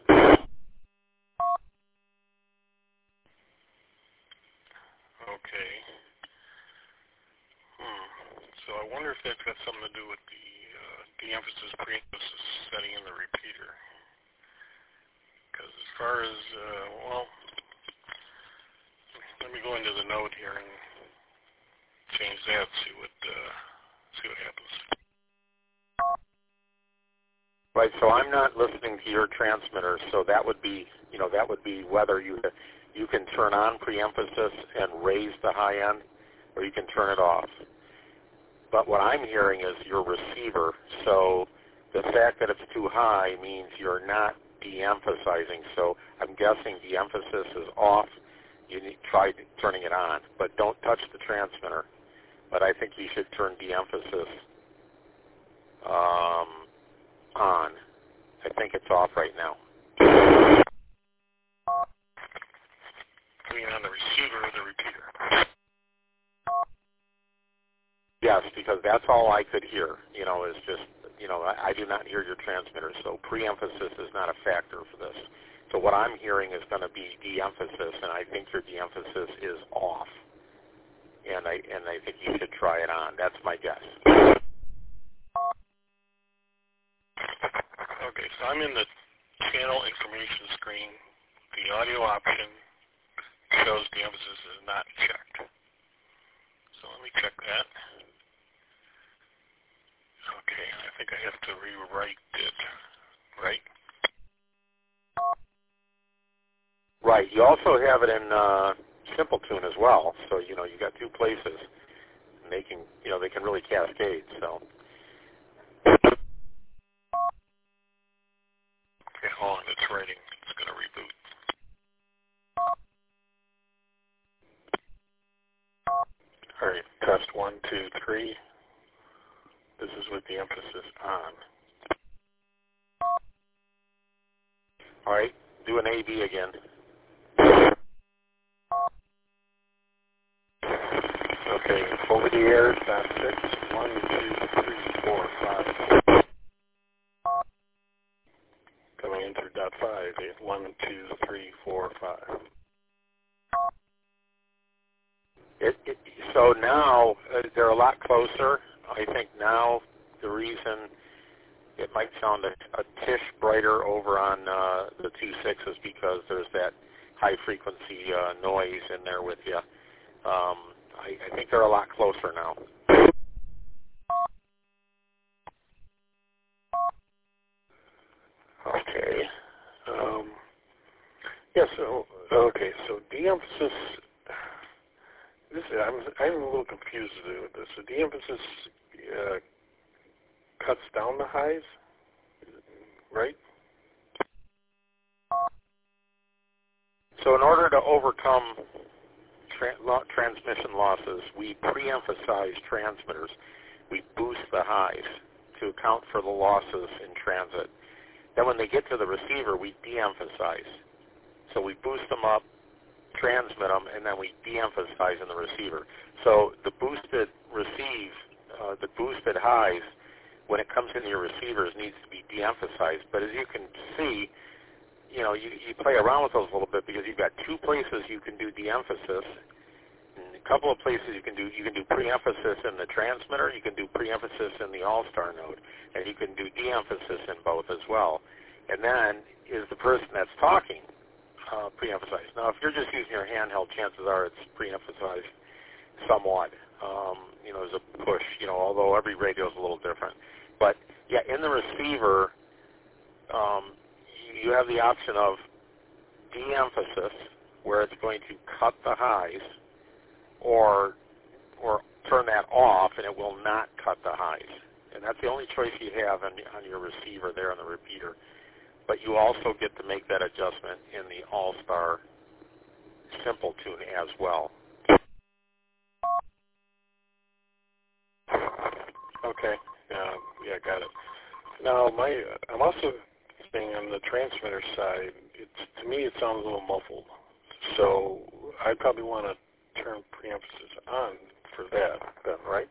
Okay. Hmm. So I wonder if that's got something to do with the uh, de-emphasis, pre-emphasis setting in the repeater. Because as far as, uh, well, let me go into the node here and change that, see what, uh, see what happens. Right, so I'm not listening to your transmitter, so that would be, you know, that would be whether you you can turn on pre-emphasis and raise the high end, or you can turn it off. But what I'm hearing is your receiver, so the fact that it's too high means you're not de-emphasizing. So I'm guessing de-emphasis is off. You need try turning it on, but don't touch the transmitter. But I think you should turn de-emphasis um, on. I think it's off right now. I mean on the receiver or the repeater? Yes, because that's all I could hear, you know, is just, you know, I, I do not hear your transmitter, so pre-emphasis is not a factor for this. So what I'm hearing is going to be de-emphasis, and I think your de-emphasis is off. And I and I think you should try it on. That's my guess. Okay, so I'm in the channel information screen. The audio option shows de-emphasis is not checked. So let me check that. Okay, I think I have to rewrite it, right? Right. You also have it in uh, Simple Tune as well. So, you know, you got two places. And they can, you know, they can really cascade, so. Okay, hold on, it's writing. It's going to reboot. All right, test one, two, three. This is with the emphasis on. All right, do an A B again. Okay, over the air, dot six, one, two, three, four, five. Coming in through dot five, eight, one, two, three, four, five. It, it, so now uh, they're a lot closer. I think now the reason it might sound a, a tish brighter over on uh, the two six is because there's that high frequency uh, noise in there with you. Um, I, I think they're a lot closer now. Okay. Um, yeah. So okay. So de-emphasis. This I'm I'm a little confused with this. So de-emphasis uh, cuts down the highs, right? So in order to overcome tra- lo- transmission losses, we pre-emphasize transmitters. We boost the highs to account for the losses in transit. Then when they get to the receiver, we de-emphasize. So we boost them up, transmit them, and then we de-emphasize in the receiver. So the boosted receive, uh, the boosted highs, when it comes into your receivers, needs to be de-emphasized. But as you can see, you know, you, you play around with those a little bit because you've got two places you can do de-emphasis, and a couple of places you can do you can do pre-emphasis in the transmitter, you can do pre-emphasis in the All-Star node, and you can do de-emphasis in both as well. And then is the person that's talking uh, pre-emphasized. Now, if you're just using your handheld, chances are it's pre-emphasized somewhat. Um, you know, there's a push, you know, although every radio is a little different. But, yeah, in the receiver, um, you have the option of de-emphasis, where it's going to cut the highs, or or turn that off, and it will not cut the highs. And that's the only choice you have on, on your receiver there on the repeater. But you also get to make that adjustment in the All-Star Simple Tune as well. Okay. Um, yeah, got it. Now, my I'm also saying on the transmitter side, it's to me it sounds a little muffled. So I probably want to turn pre-emphasis on for that, then, right?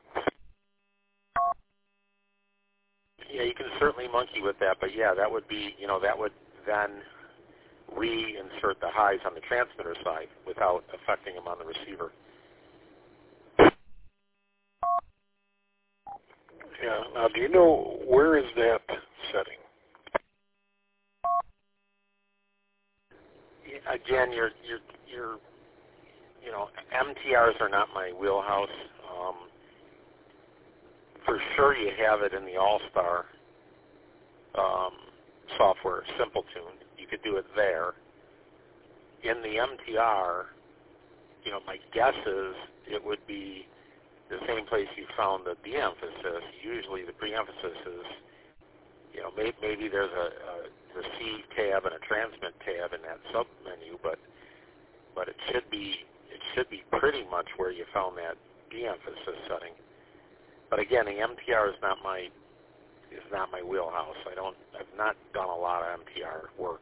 Yeah, you can certainly monkey with that, but yeah, that would be, you know, that would then reinsert the highs on the transmitter side without affecting them on the receiver. Yeah. Now, do you know where is that setting? Again, you're you're you're you know, M T Rs are not my wheelhouse. Um, for sure, you have it in the All-Star um, software, Simple Tune. You could do it there. In the M T R, you know, my guess is it would be the same place you found the de-emphasis. Usually the pre-emphasis is, you know, maybe, maybe there's a, a receive tab and a transmit tab in that sub-menu, but but it should be it should be pretty much where you found that de-emphasis setting. But again, the M T R is not my is not my wheelhouse. I don't I've not done a lot of M T R work.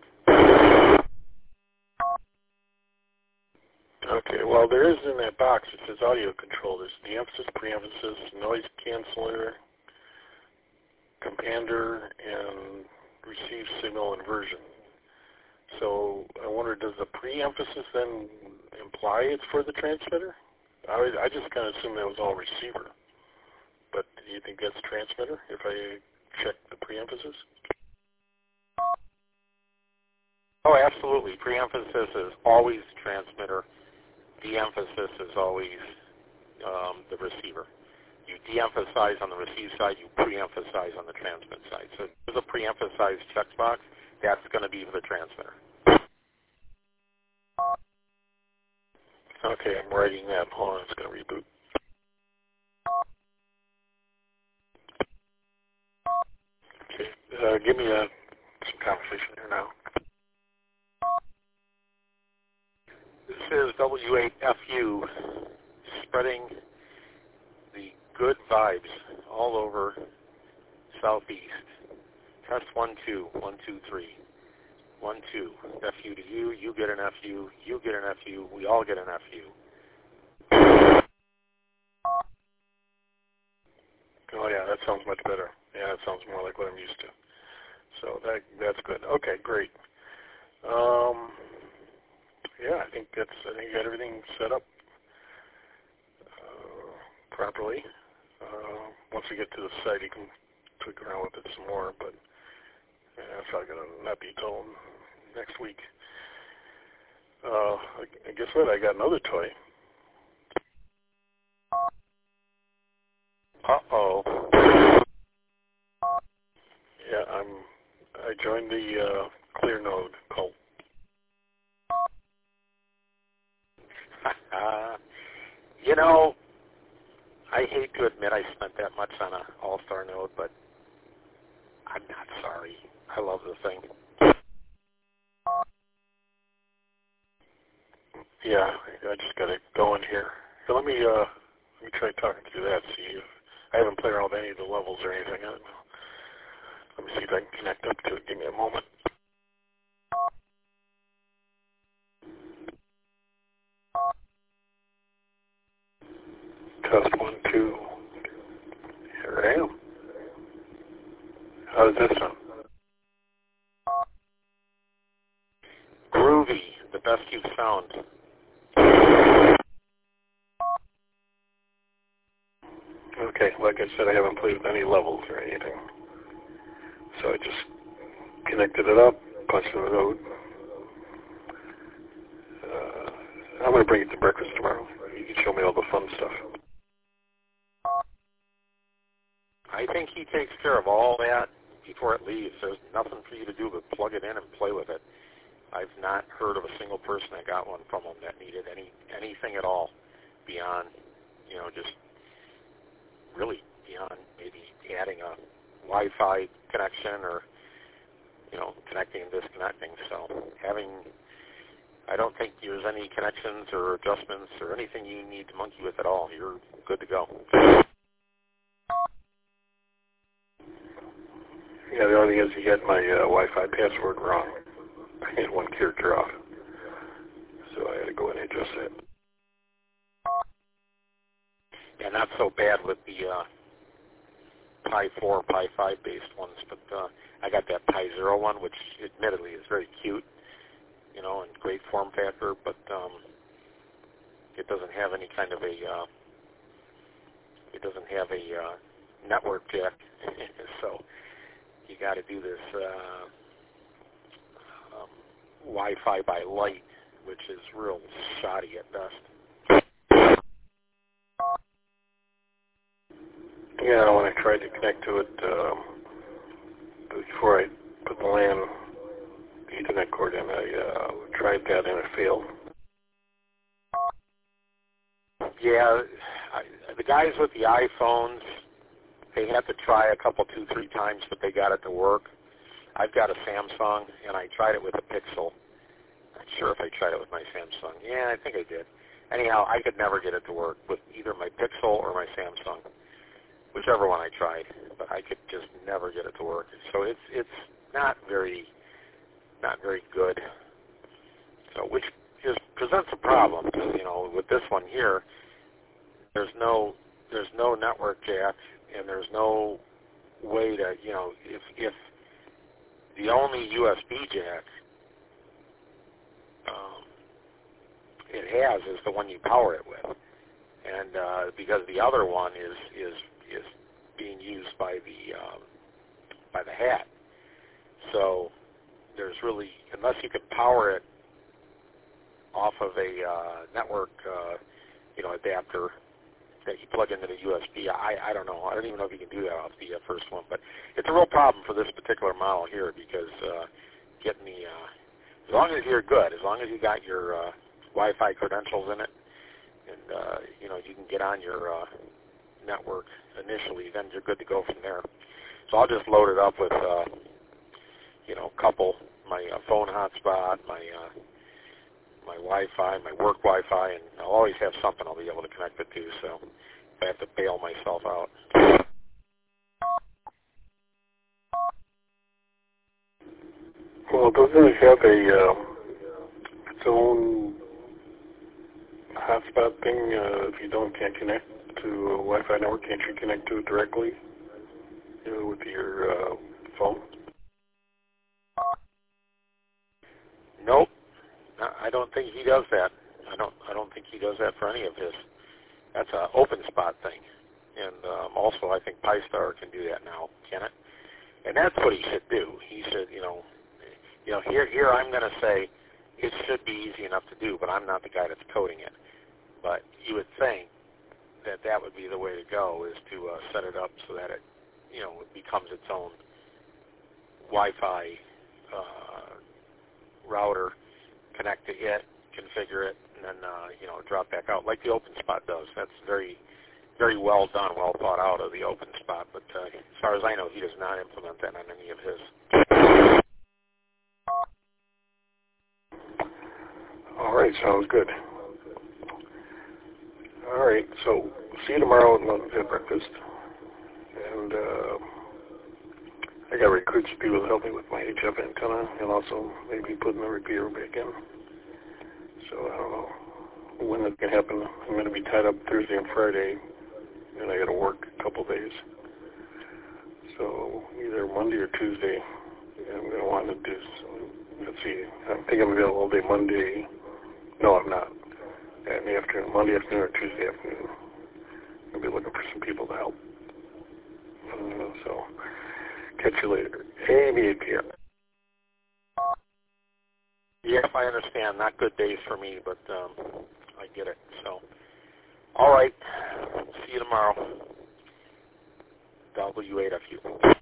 Okay, well, there is in that box, it says audio control. There's de-emphasis, pre-emphasis, noise canceller, compander, and receive signal inversion. So I wonder, does the pre-emphasis then imply it's for the transmitter? I, was, I just kind of assumed that was all receiver. But do you think that's transmitter if I check the pre-emphasis? Oh, absolutely. Pre-emphasis is always transmitter. De-emphasis is always um, the receiver. You de-emphasize on the receive side, you pre-emphasize on the transmit side. So if there's a pre-emphasized checkbox, that's going to be for the transmitter. Okay, I'm writing that. Hold on, it's going to reboot. Okay, uh, give me a, some conversation here now. This is W eight F U, spreading the good vibes all over Southeast. Test one, two, one, two, three. One, two. F U to you, you get an F U, you get an F U, we all get an F U. Oh yeah, that sounds much better. Yeah, that sounds more like what I'm used to. So that that's good. Okay, great. Um, yeah, I think that's I think you got everything set up uh, properly. Uh, once we get to the site, you can tweak around with it some more, but yeah, that's probably going to not be till next week. Uh, I guess what? I got another toy. Uh-oh. Yeah, I'm. I joined the uh, ClearNode cult. uh, you know, I hate to admit I spent that much on an All-Star node, but I'm not sorry. I love the thing. Yeah, I just got to go in here. So let me uh, let me try talking through that. See, if I haven't played around with any of the levels or anything. I don't know. Let me see if I can connect up to it. Give me a moment. Test one, two. Here I am. How does this sound? Groovy, the best you've found. Okay, like I said, I haven't played with any levels or anything. So I just connected it up, punched in the node. Uh, I'm going to bring it to breakfast tomorrow. You can show me all the fun stuff. I think he takes care of all that before it leaves. There's nothing for you to do but plug it in and play with it. I've not heard of a single person that got one from him that needed any anything at all beyond, you know, just really beyond maybe adding a Wi-Fi connection or, you know, connecting and disconnecting. So having, I don't think there's any connections or adjustments or anything you need to monkey with at all. You're good to go. Yeah, the only thing is you got my uh, Wi-Fi password wrong. I had one character off. So I had to go in and adjust that. Yeah, not so bad with the uh, Pi four, Pi five based ones, but uh, I got that Pi zero one, which admittedly is very cute, you know, and great form factor, but um, it doesn't have any kind of a, uh, it doesn't have a uh, network jack. So you got to do this uh, um, Wi-Fi by light, which is real shoddy at best. Yeah, when I tried to connect to it um, before I put the LAN Ethernet cord in, I uh, tried that and it failed. Yeah, I, the guys with the iPhones, they had to try a couple, two, three times, but they got it to work. I've got a Samsung, and I tried it with a Pixel. Not sure if I tried it with my Samsung. Yeah, I think I did. Anyhow, I could never get it to work with either my Pixel or my Samsung, whichever one I tried. But I could just never get it to work. So it's it's not very not very good. So which is presents a problem. You know, with this one here, there's no there's no network jack, and there's no way to, you know, if if the only U S B jack um, it has is the one you power it with, and uh, because the other one is is is being used by the um, by the hat, so there's really, unless you could power it off of a uh, network, uh, you know, adapter that you plug into the U S B. I, I don't know. I don't even know if you can do that off the uh, first one. But it's a real problem for this particular model here because uh, getting the, uh, as long as you're good, as long as you got your uh, Wi-Fi credentials in it, and, uh, you know, you can get on your uh, network initially, then you're good to go from there. So I'll just load it up with, uh, you know, a couple, my uh, phone hotspot, my uh, my Wi-Fi, my work Wi-Fi, and I'll always have something I'll be able to connect it to, so if I have to bail myself out. Well, doesn't it have a uh, its own hotspot thing? Uh, if you don't can't connect to a Wi-Fi network, can't you connect to it directly, you know, with your uh, phone? Nope. I don't think he does that. I don't. I don't think he does that for any of his. That's an open spot thing, and um, also I think Pi-Star can do that now, can it? And that's what he should do. He should, you know, you know. Here, here I'm going to say it should be easy enough to do, but I'm not the guy that's coding it. But you would think that that would be the way to go, is to uh, set it up so that it, you know, it becomes its own Wi-Fi uh, router. Connect to it, configure it, and then uh, you know, drop back out like the OpenSpot does. That's very, very well done, well thought out of the OpenSpot. But uh, as far as I know, he does not implement that on any of his. All right, sounds good. All right, so see you tomorrow at, at breakfast, and uh, I got to recruit some people to help me with my H F antenna, and also maybe putting the repeater back in. So I don't know when it's going to happen. I'm going to be tied up Thursday and Friday, and I got to work a couple days. So either Monday or Tuesday, I'm going to want to do. So let's see. I think I'm available all day Monday. No, I'm not. In the afternoon, Monday afternoon or Tuesday afternoon. I'll be looking for some people to help. Uh, so catch you later. Maybe eight p.m. Yeah, I understand. Not good days for me, but um, I get it. So, all right. See you tomorrow. W eight F U.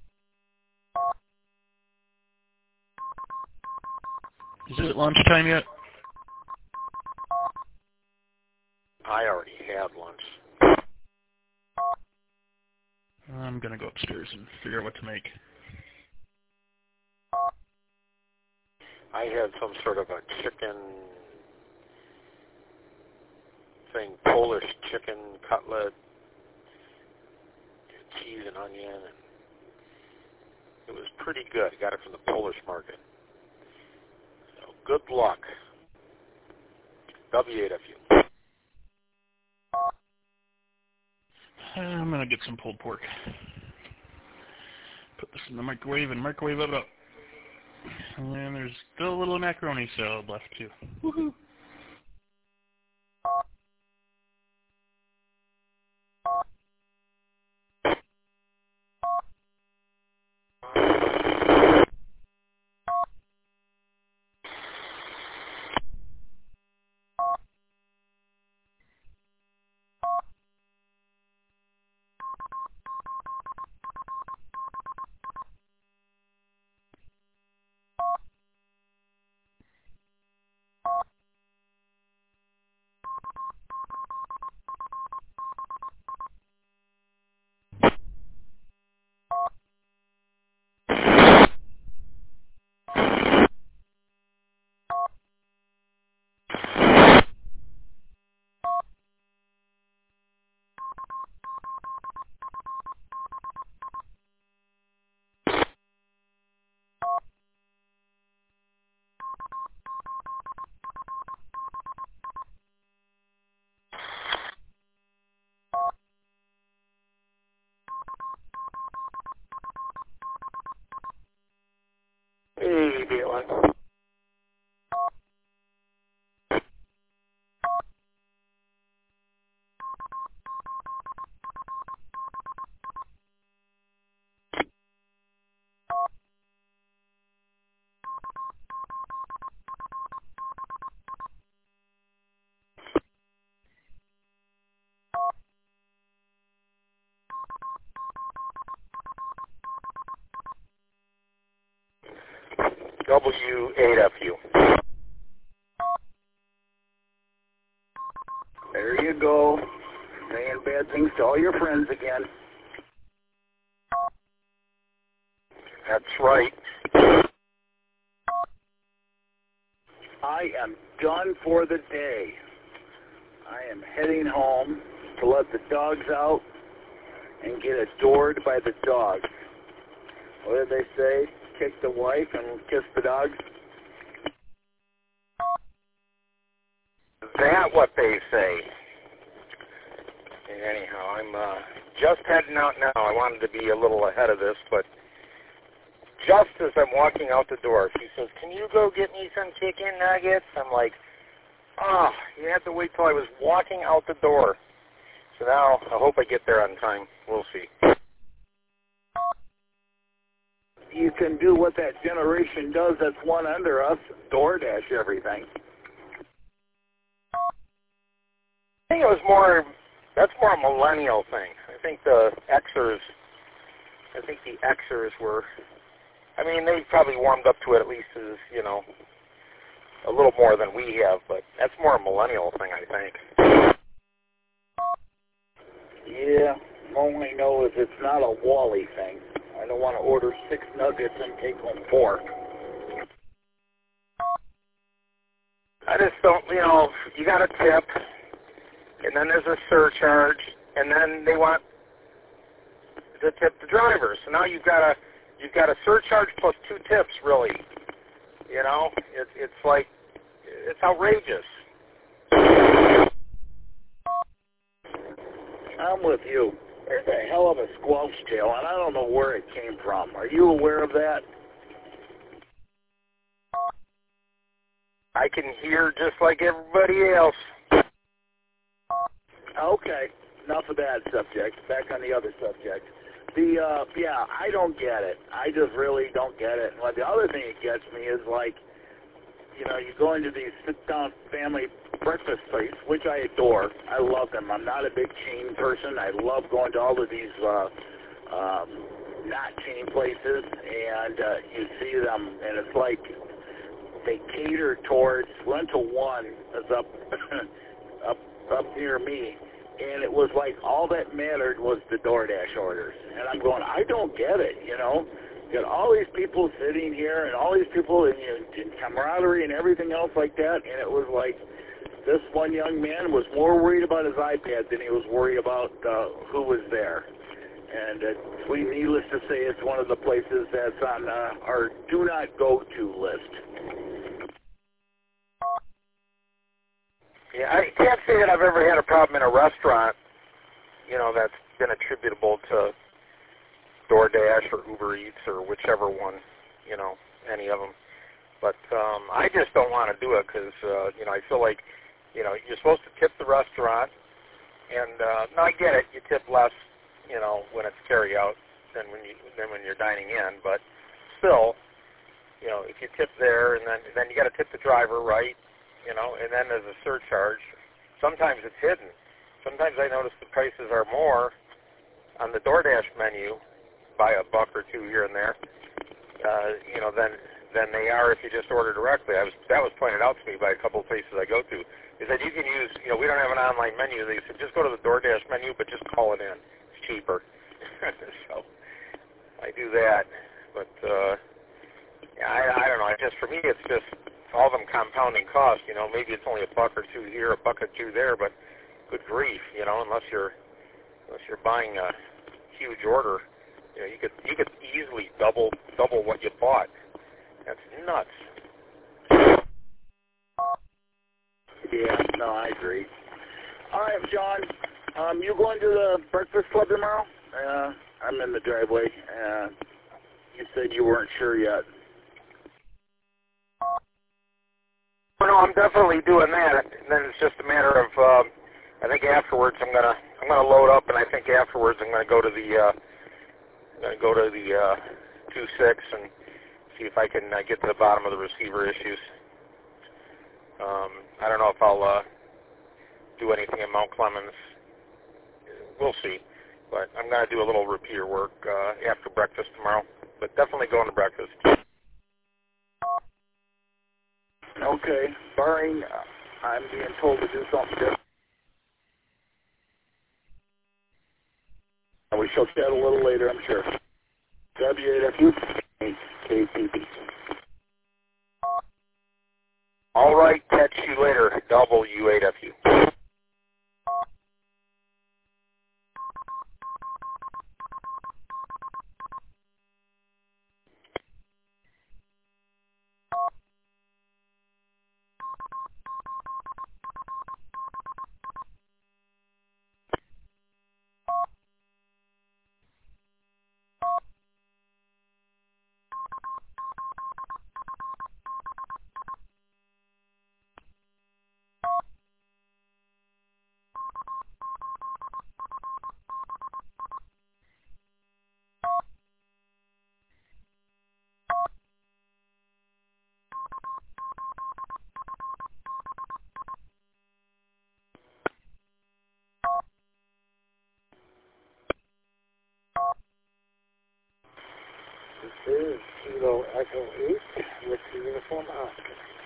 Is it lunchtime yet? I already had lunch. I'm going to go upstairs and figure out what to make. I had some sort of a chicken thing, Polish chicken cutlet, cheese and onion, and it was pretty good. Got it from the Polish market. So good luck. W eight F U. I'm going to get some pulled pork. Put this in the microwave and microwave it up. And then there's still a little macaroni salad left, too. Woohoo! Caitlin. W eight F U. There you go. Saying bad things to all your friends again. That's right. I am done for the day. I am heading home to let the dogs out and get adored by the dogs. What did they say? Kick the wife and kiss the dogs? Is that what they say? Anyhow, I'm uh, just heading out now. I wanted to be a little ahead of this, but just as I'm walking out the door, she says, "Can you go get me some chicken nuggets?" I'm like, oh, you have to wait till I was walking out the door. So now I hope I get there on time. We'll see. You can do what that generation does that's one under us, DoorDash everything. I think it was more, that's more a millennial thing. I think the Xers, I think the Xers were, I mean, they probably warmed up to it at least as, you know, a little more than we have, but that's more a millennial thing, I think. Yeah, all I know is it's not a Wally thing. I don't want to order six nuggets and take home four. I just don't, you know, you got a tip, and then there's a surcharge, and then they want to tip the driver. So now you've got a, you've got a surcharge plus two tips, really. You know, it's it's like, it's outrageous. I'm with you. There's a hell of a squelch tail, and I don't know where it came from. Are you aware of that? I can hear just like everybody else. Okay, enough of that subject. Back on the other subject. The, uh, yeah, I don't get it. I just really don't get it. And the other thing that gets me is, like, you know, you go into these sit-down family breakfast places, which I adore. I love them. I'm not a big chain person. I love going to all of these uh, um, not chain places, and uh, you see them, and it's like they cater towards, went to one that's up, up, up near me, and it was like all that mattered was the DoorDash orders. And I'm going, I don't get it, you know. You got all these people sitting here and all these people in, in camaraderie and everything else like that, and it was like this one young man was more worried about his iPad than he was worried about uh, who was there. And uh, we, needless to say, it's one of the places that's on uh, our do not go to list. Yeah, I can't say that I've ever had a problem in a restaurant, you know, that's been attributable to DoorDash or Uber Eats or whichever one, you know, any of them. But um, I just don't want to do it because, uh, you know, I feel like, you know, you're supposed to tip the restaurant. And, uh, no, I get it. You tip less, you know, when it's carry out than when, you, than when you're dining in. But still, you know, if you tip there and then, then you got to tip the driver, right? You know, and then there's a surcharge. Sometimes it's hidden. Sometimes I notice the prices are more on the DoorDash menu by a buck or two here and there, uh, you know, than than they are if you just order directly. I was that was pointed out to me by a couple of places I go to. Is that you can use, you know, we don't have an online menu. They said just go to the DoorDash menu, but just call it in. It's cheaper. So I do that, but uh, yeah, I, I don't know. I just for me, it's just all of them compounding cost. You know, maybe it's only a buck or two here, a buck or two there, but good grief, you know, unless you're unless you're buying a huge order. You know, you could you could easily double double what you bought. That's nuts. Yeah, no, I agree. All right, John. Um, you going to the Breakfast Club tomorrow? Uh, I'm in the driveway. Uh, you said you weren't sure yet. I'm definitely doing that. And then it's just a matter of, uh, I think afterwards I'm gonna I'm gonna load up, and I think afterwards I'm gonna go to the uh, I'm gonna go to the uh, two six and see if I can uh, get to the bottom of the receiver issues. Um, I don't know if I'll uh, do anything in Mount Clemens. We'll see. But I'm going to do a little repeater work uh, after breakfast tomorrow. But definitely going to breakfast. Okay. Barring uh, I'm being told to do something different. And we shall chat a little later, I'm sure. W eight F U, K P P. All right, catch you later, W eight F U. This is Kilo Echo eight with the uniform Oscar.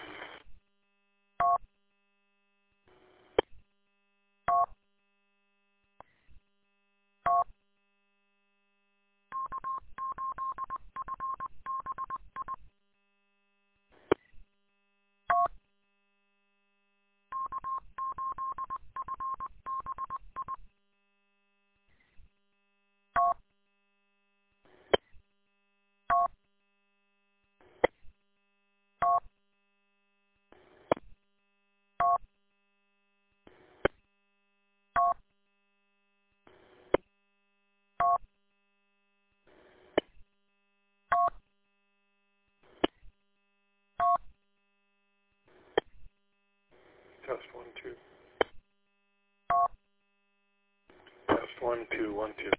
Test one, two. Test one, two, one, two.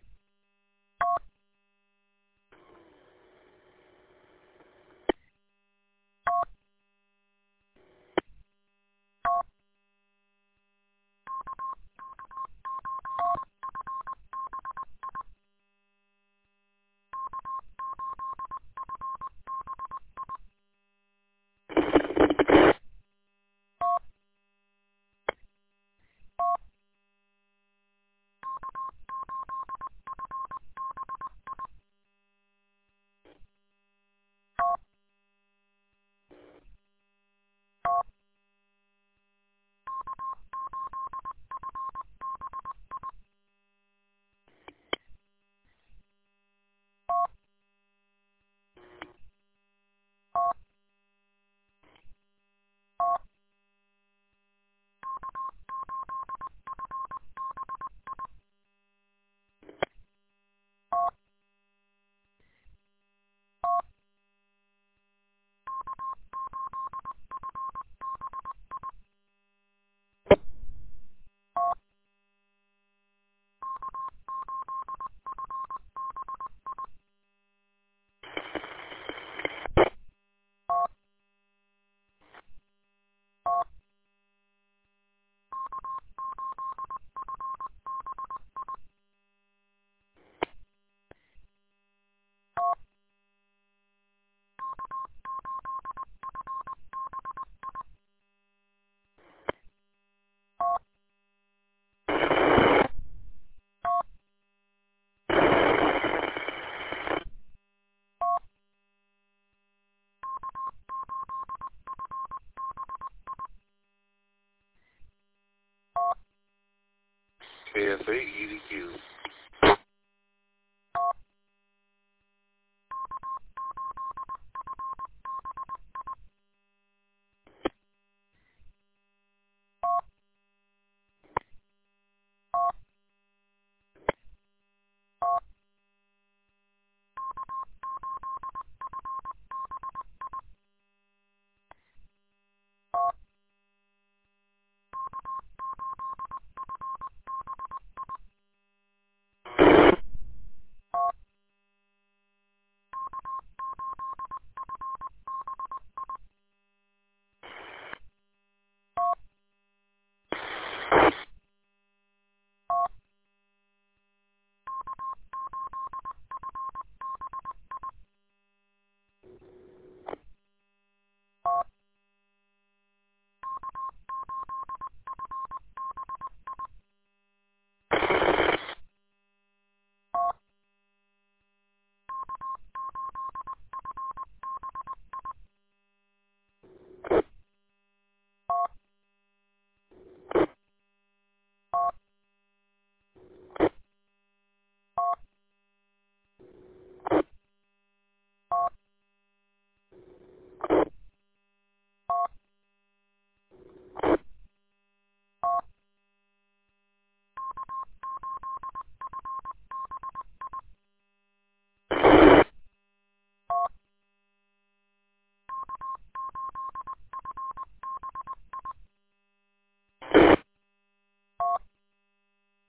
K S A E D Q.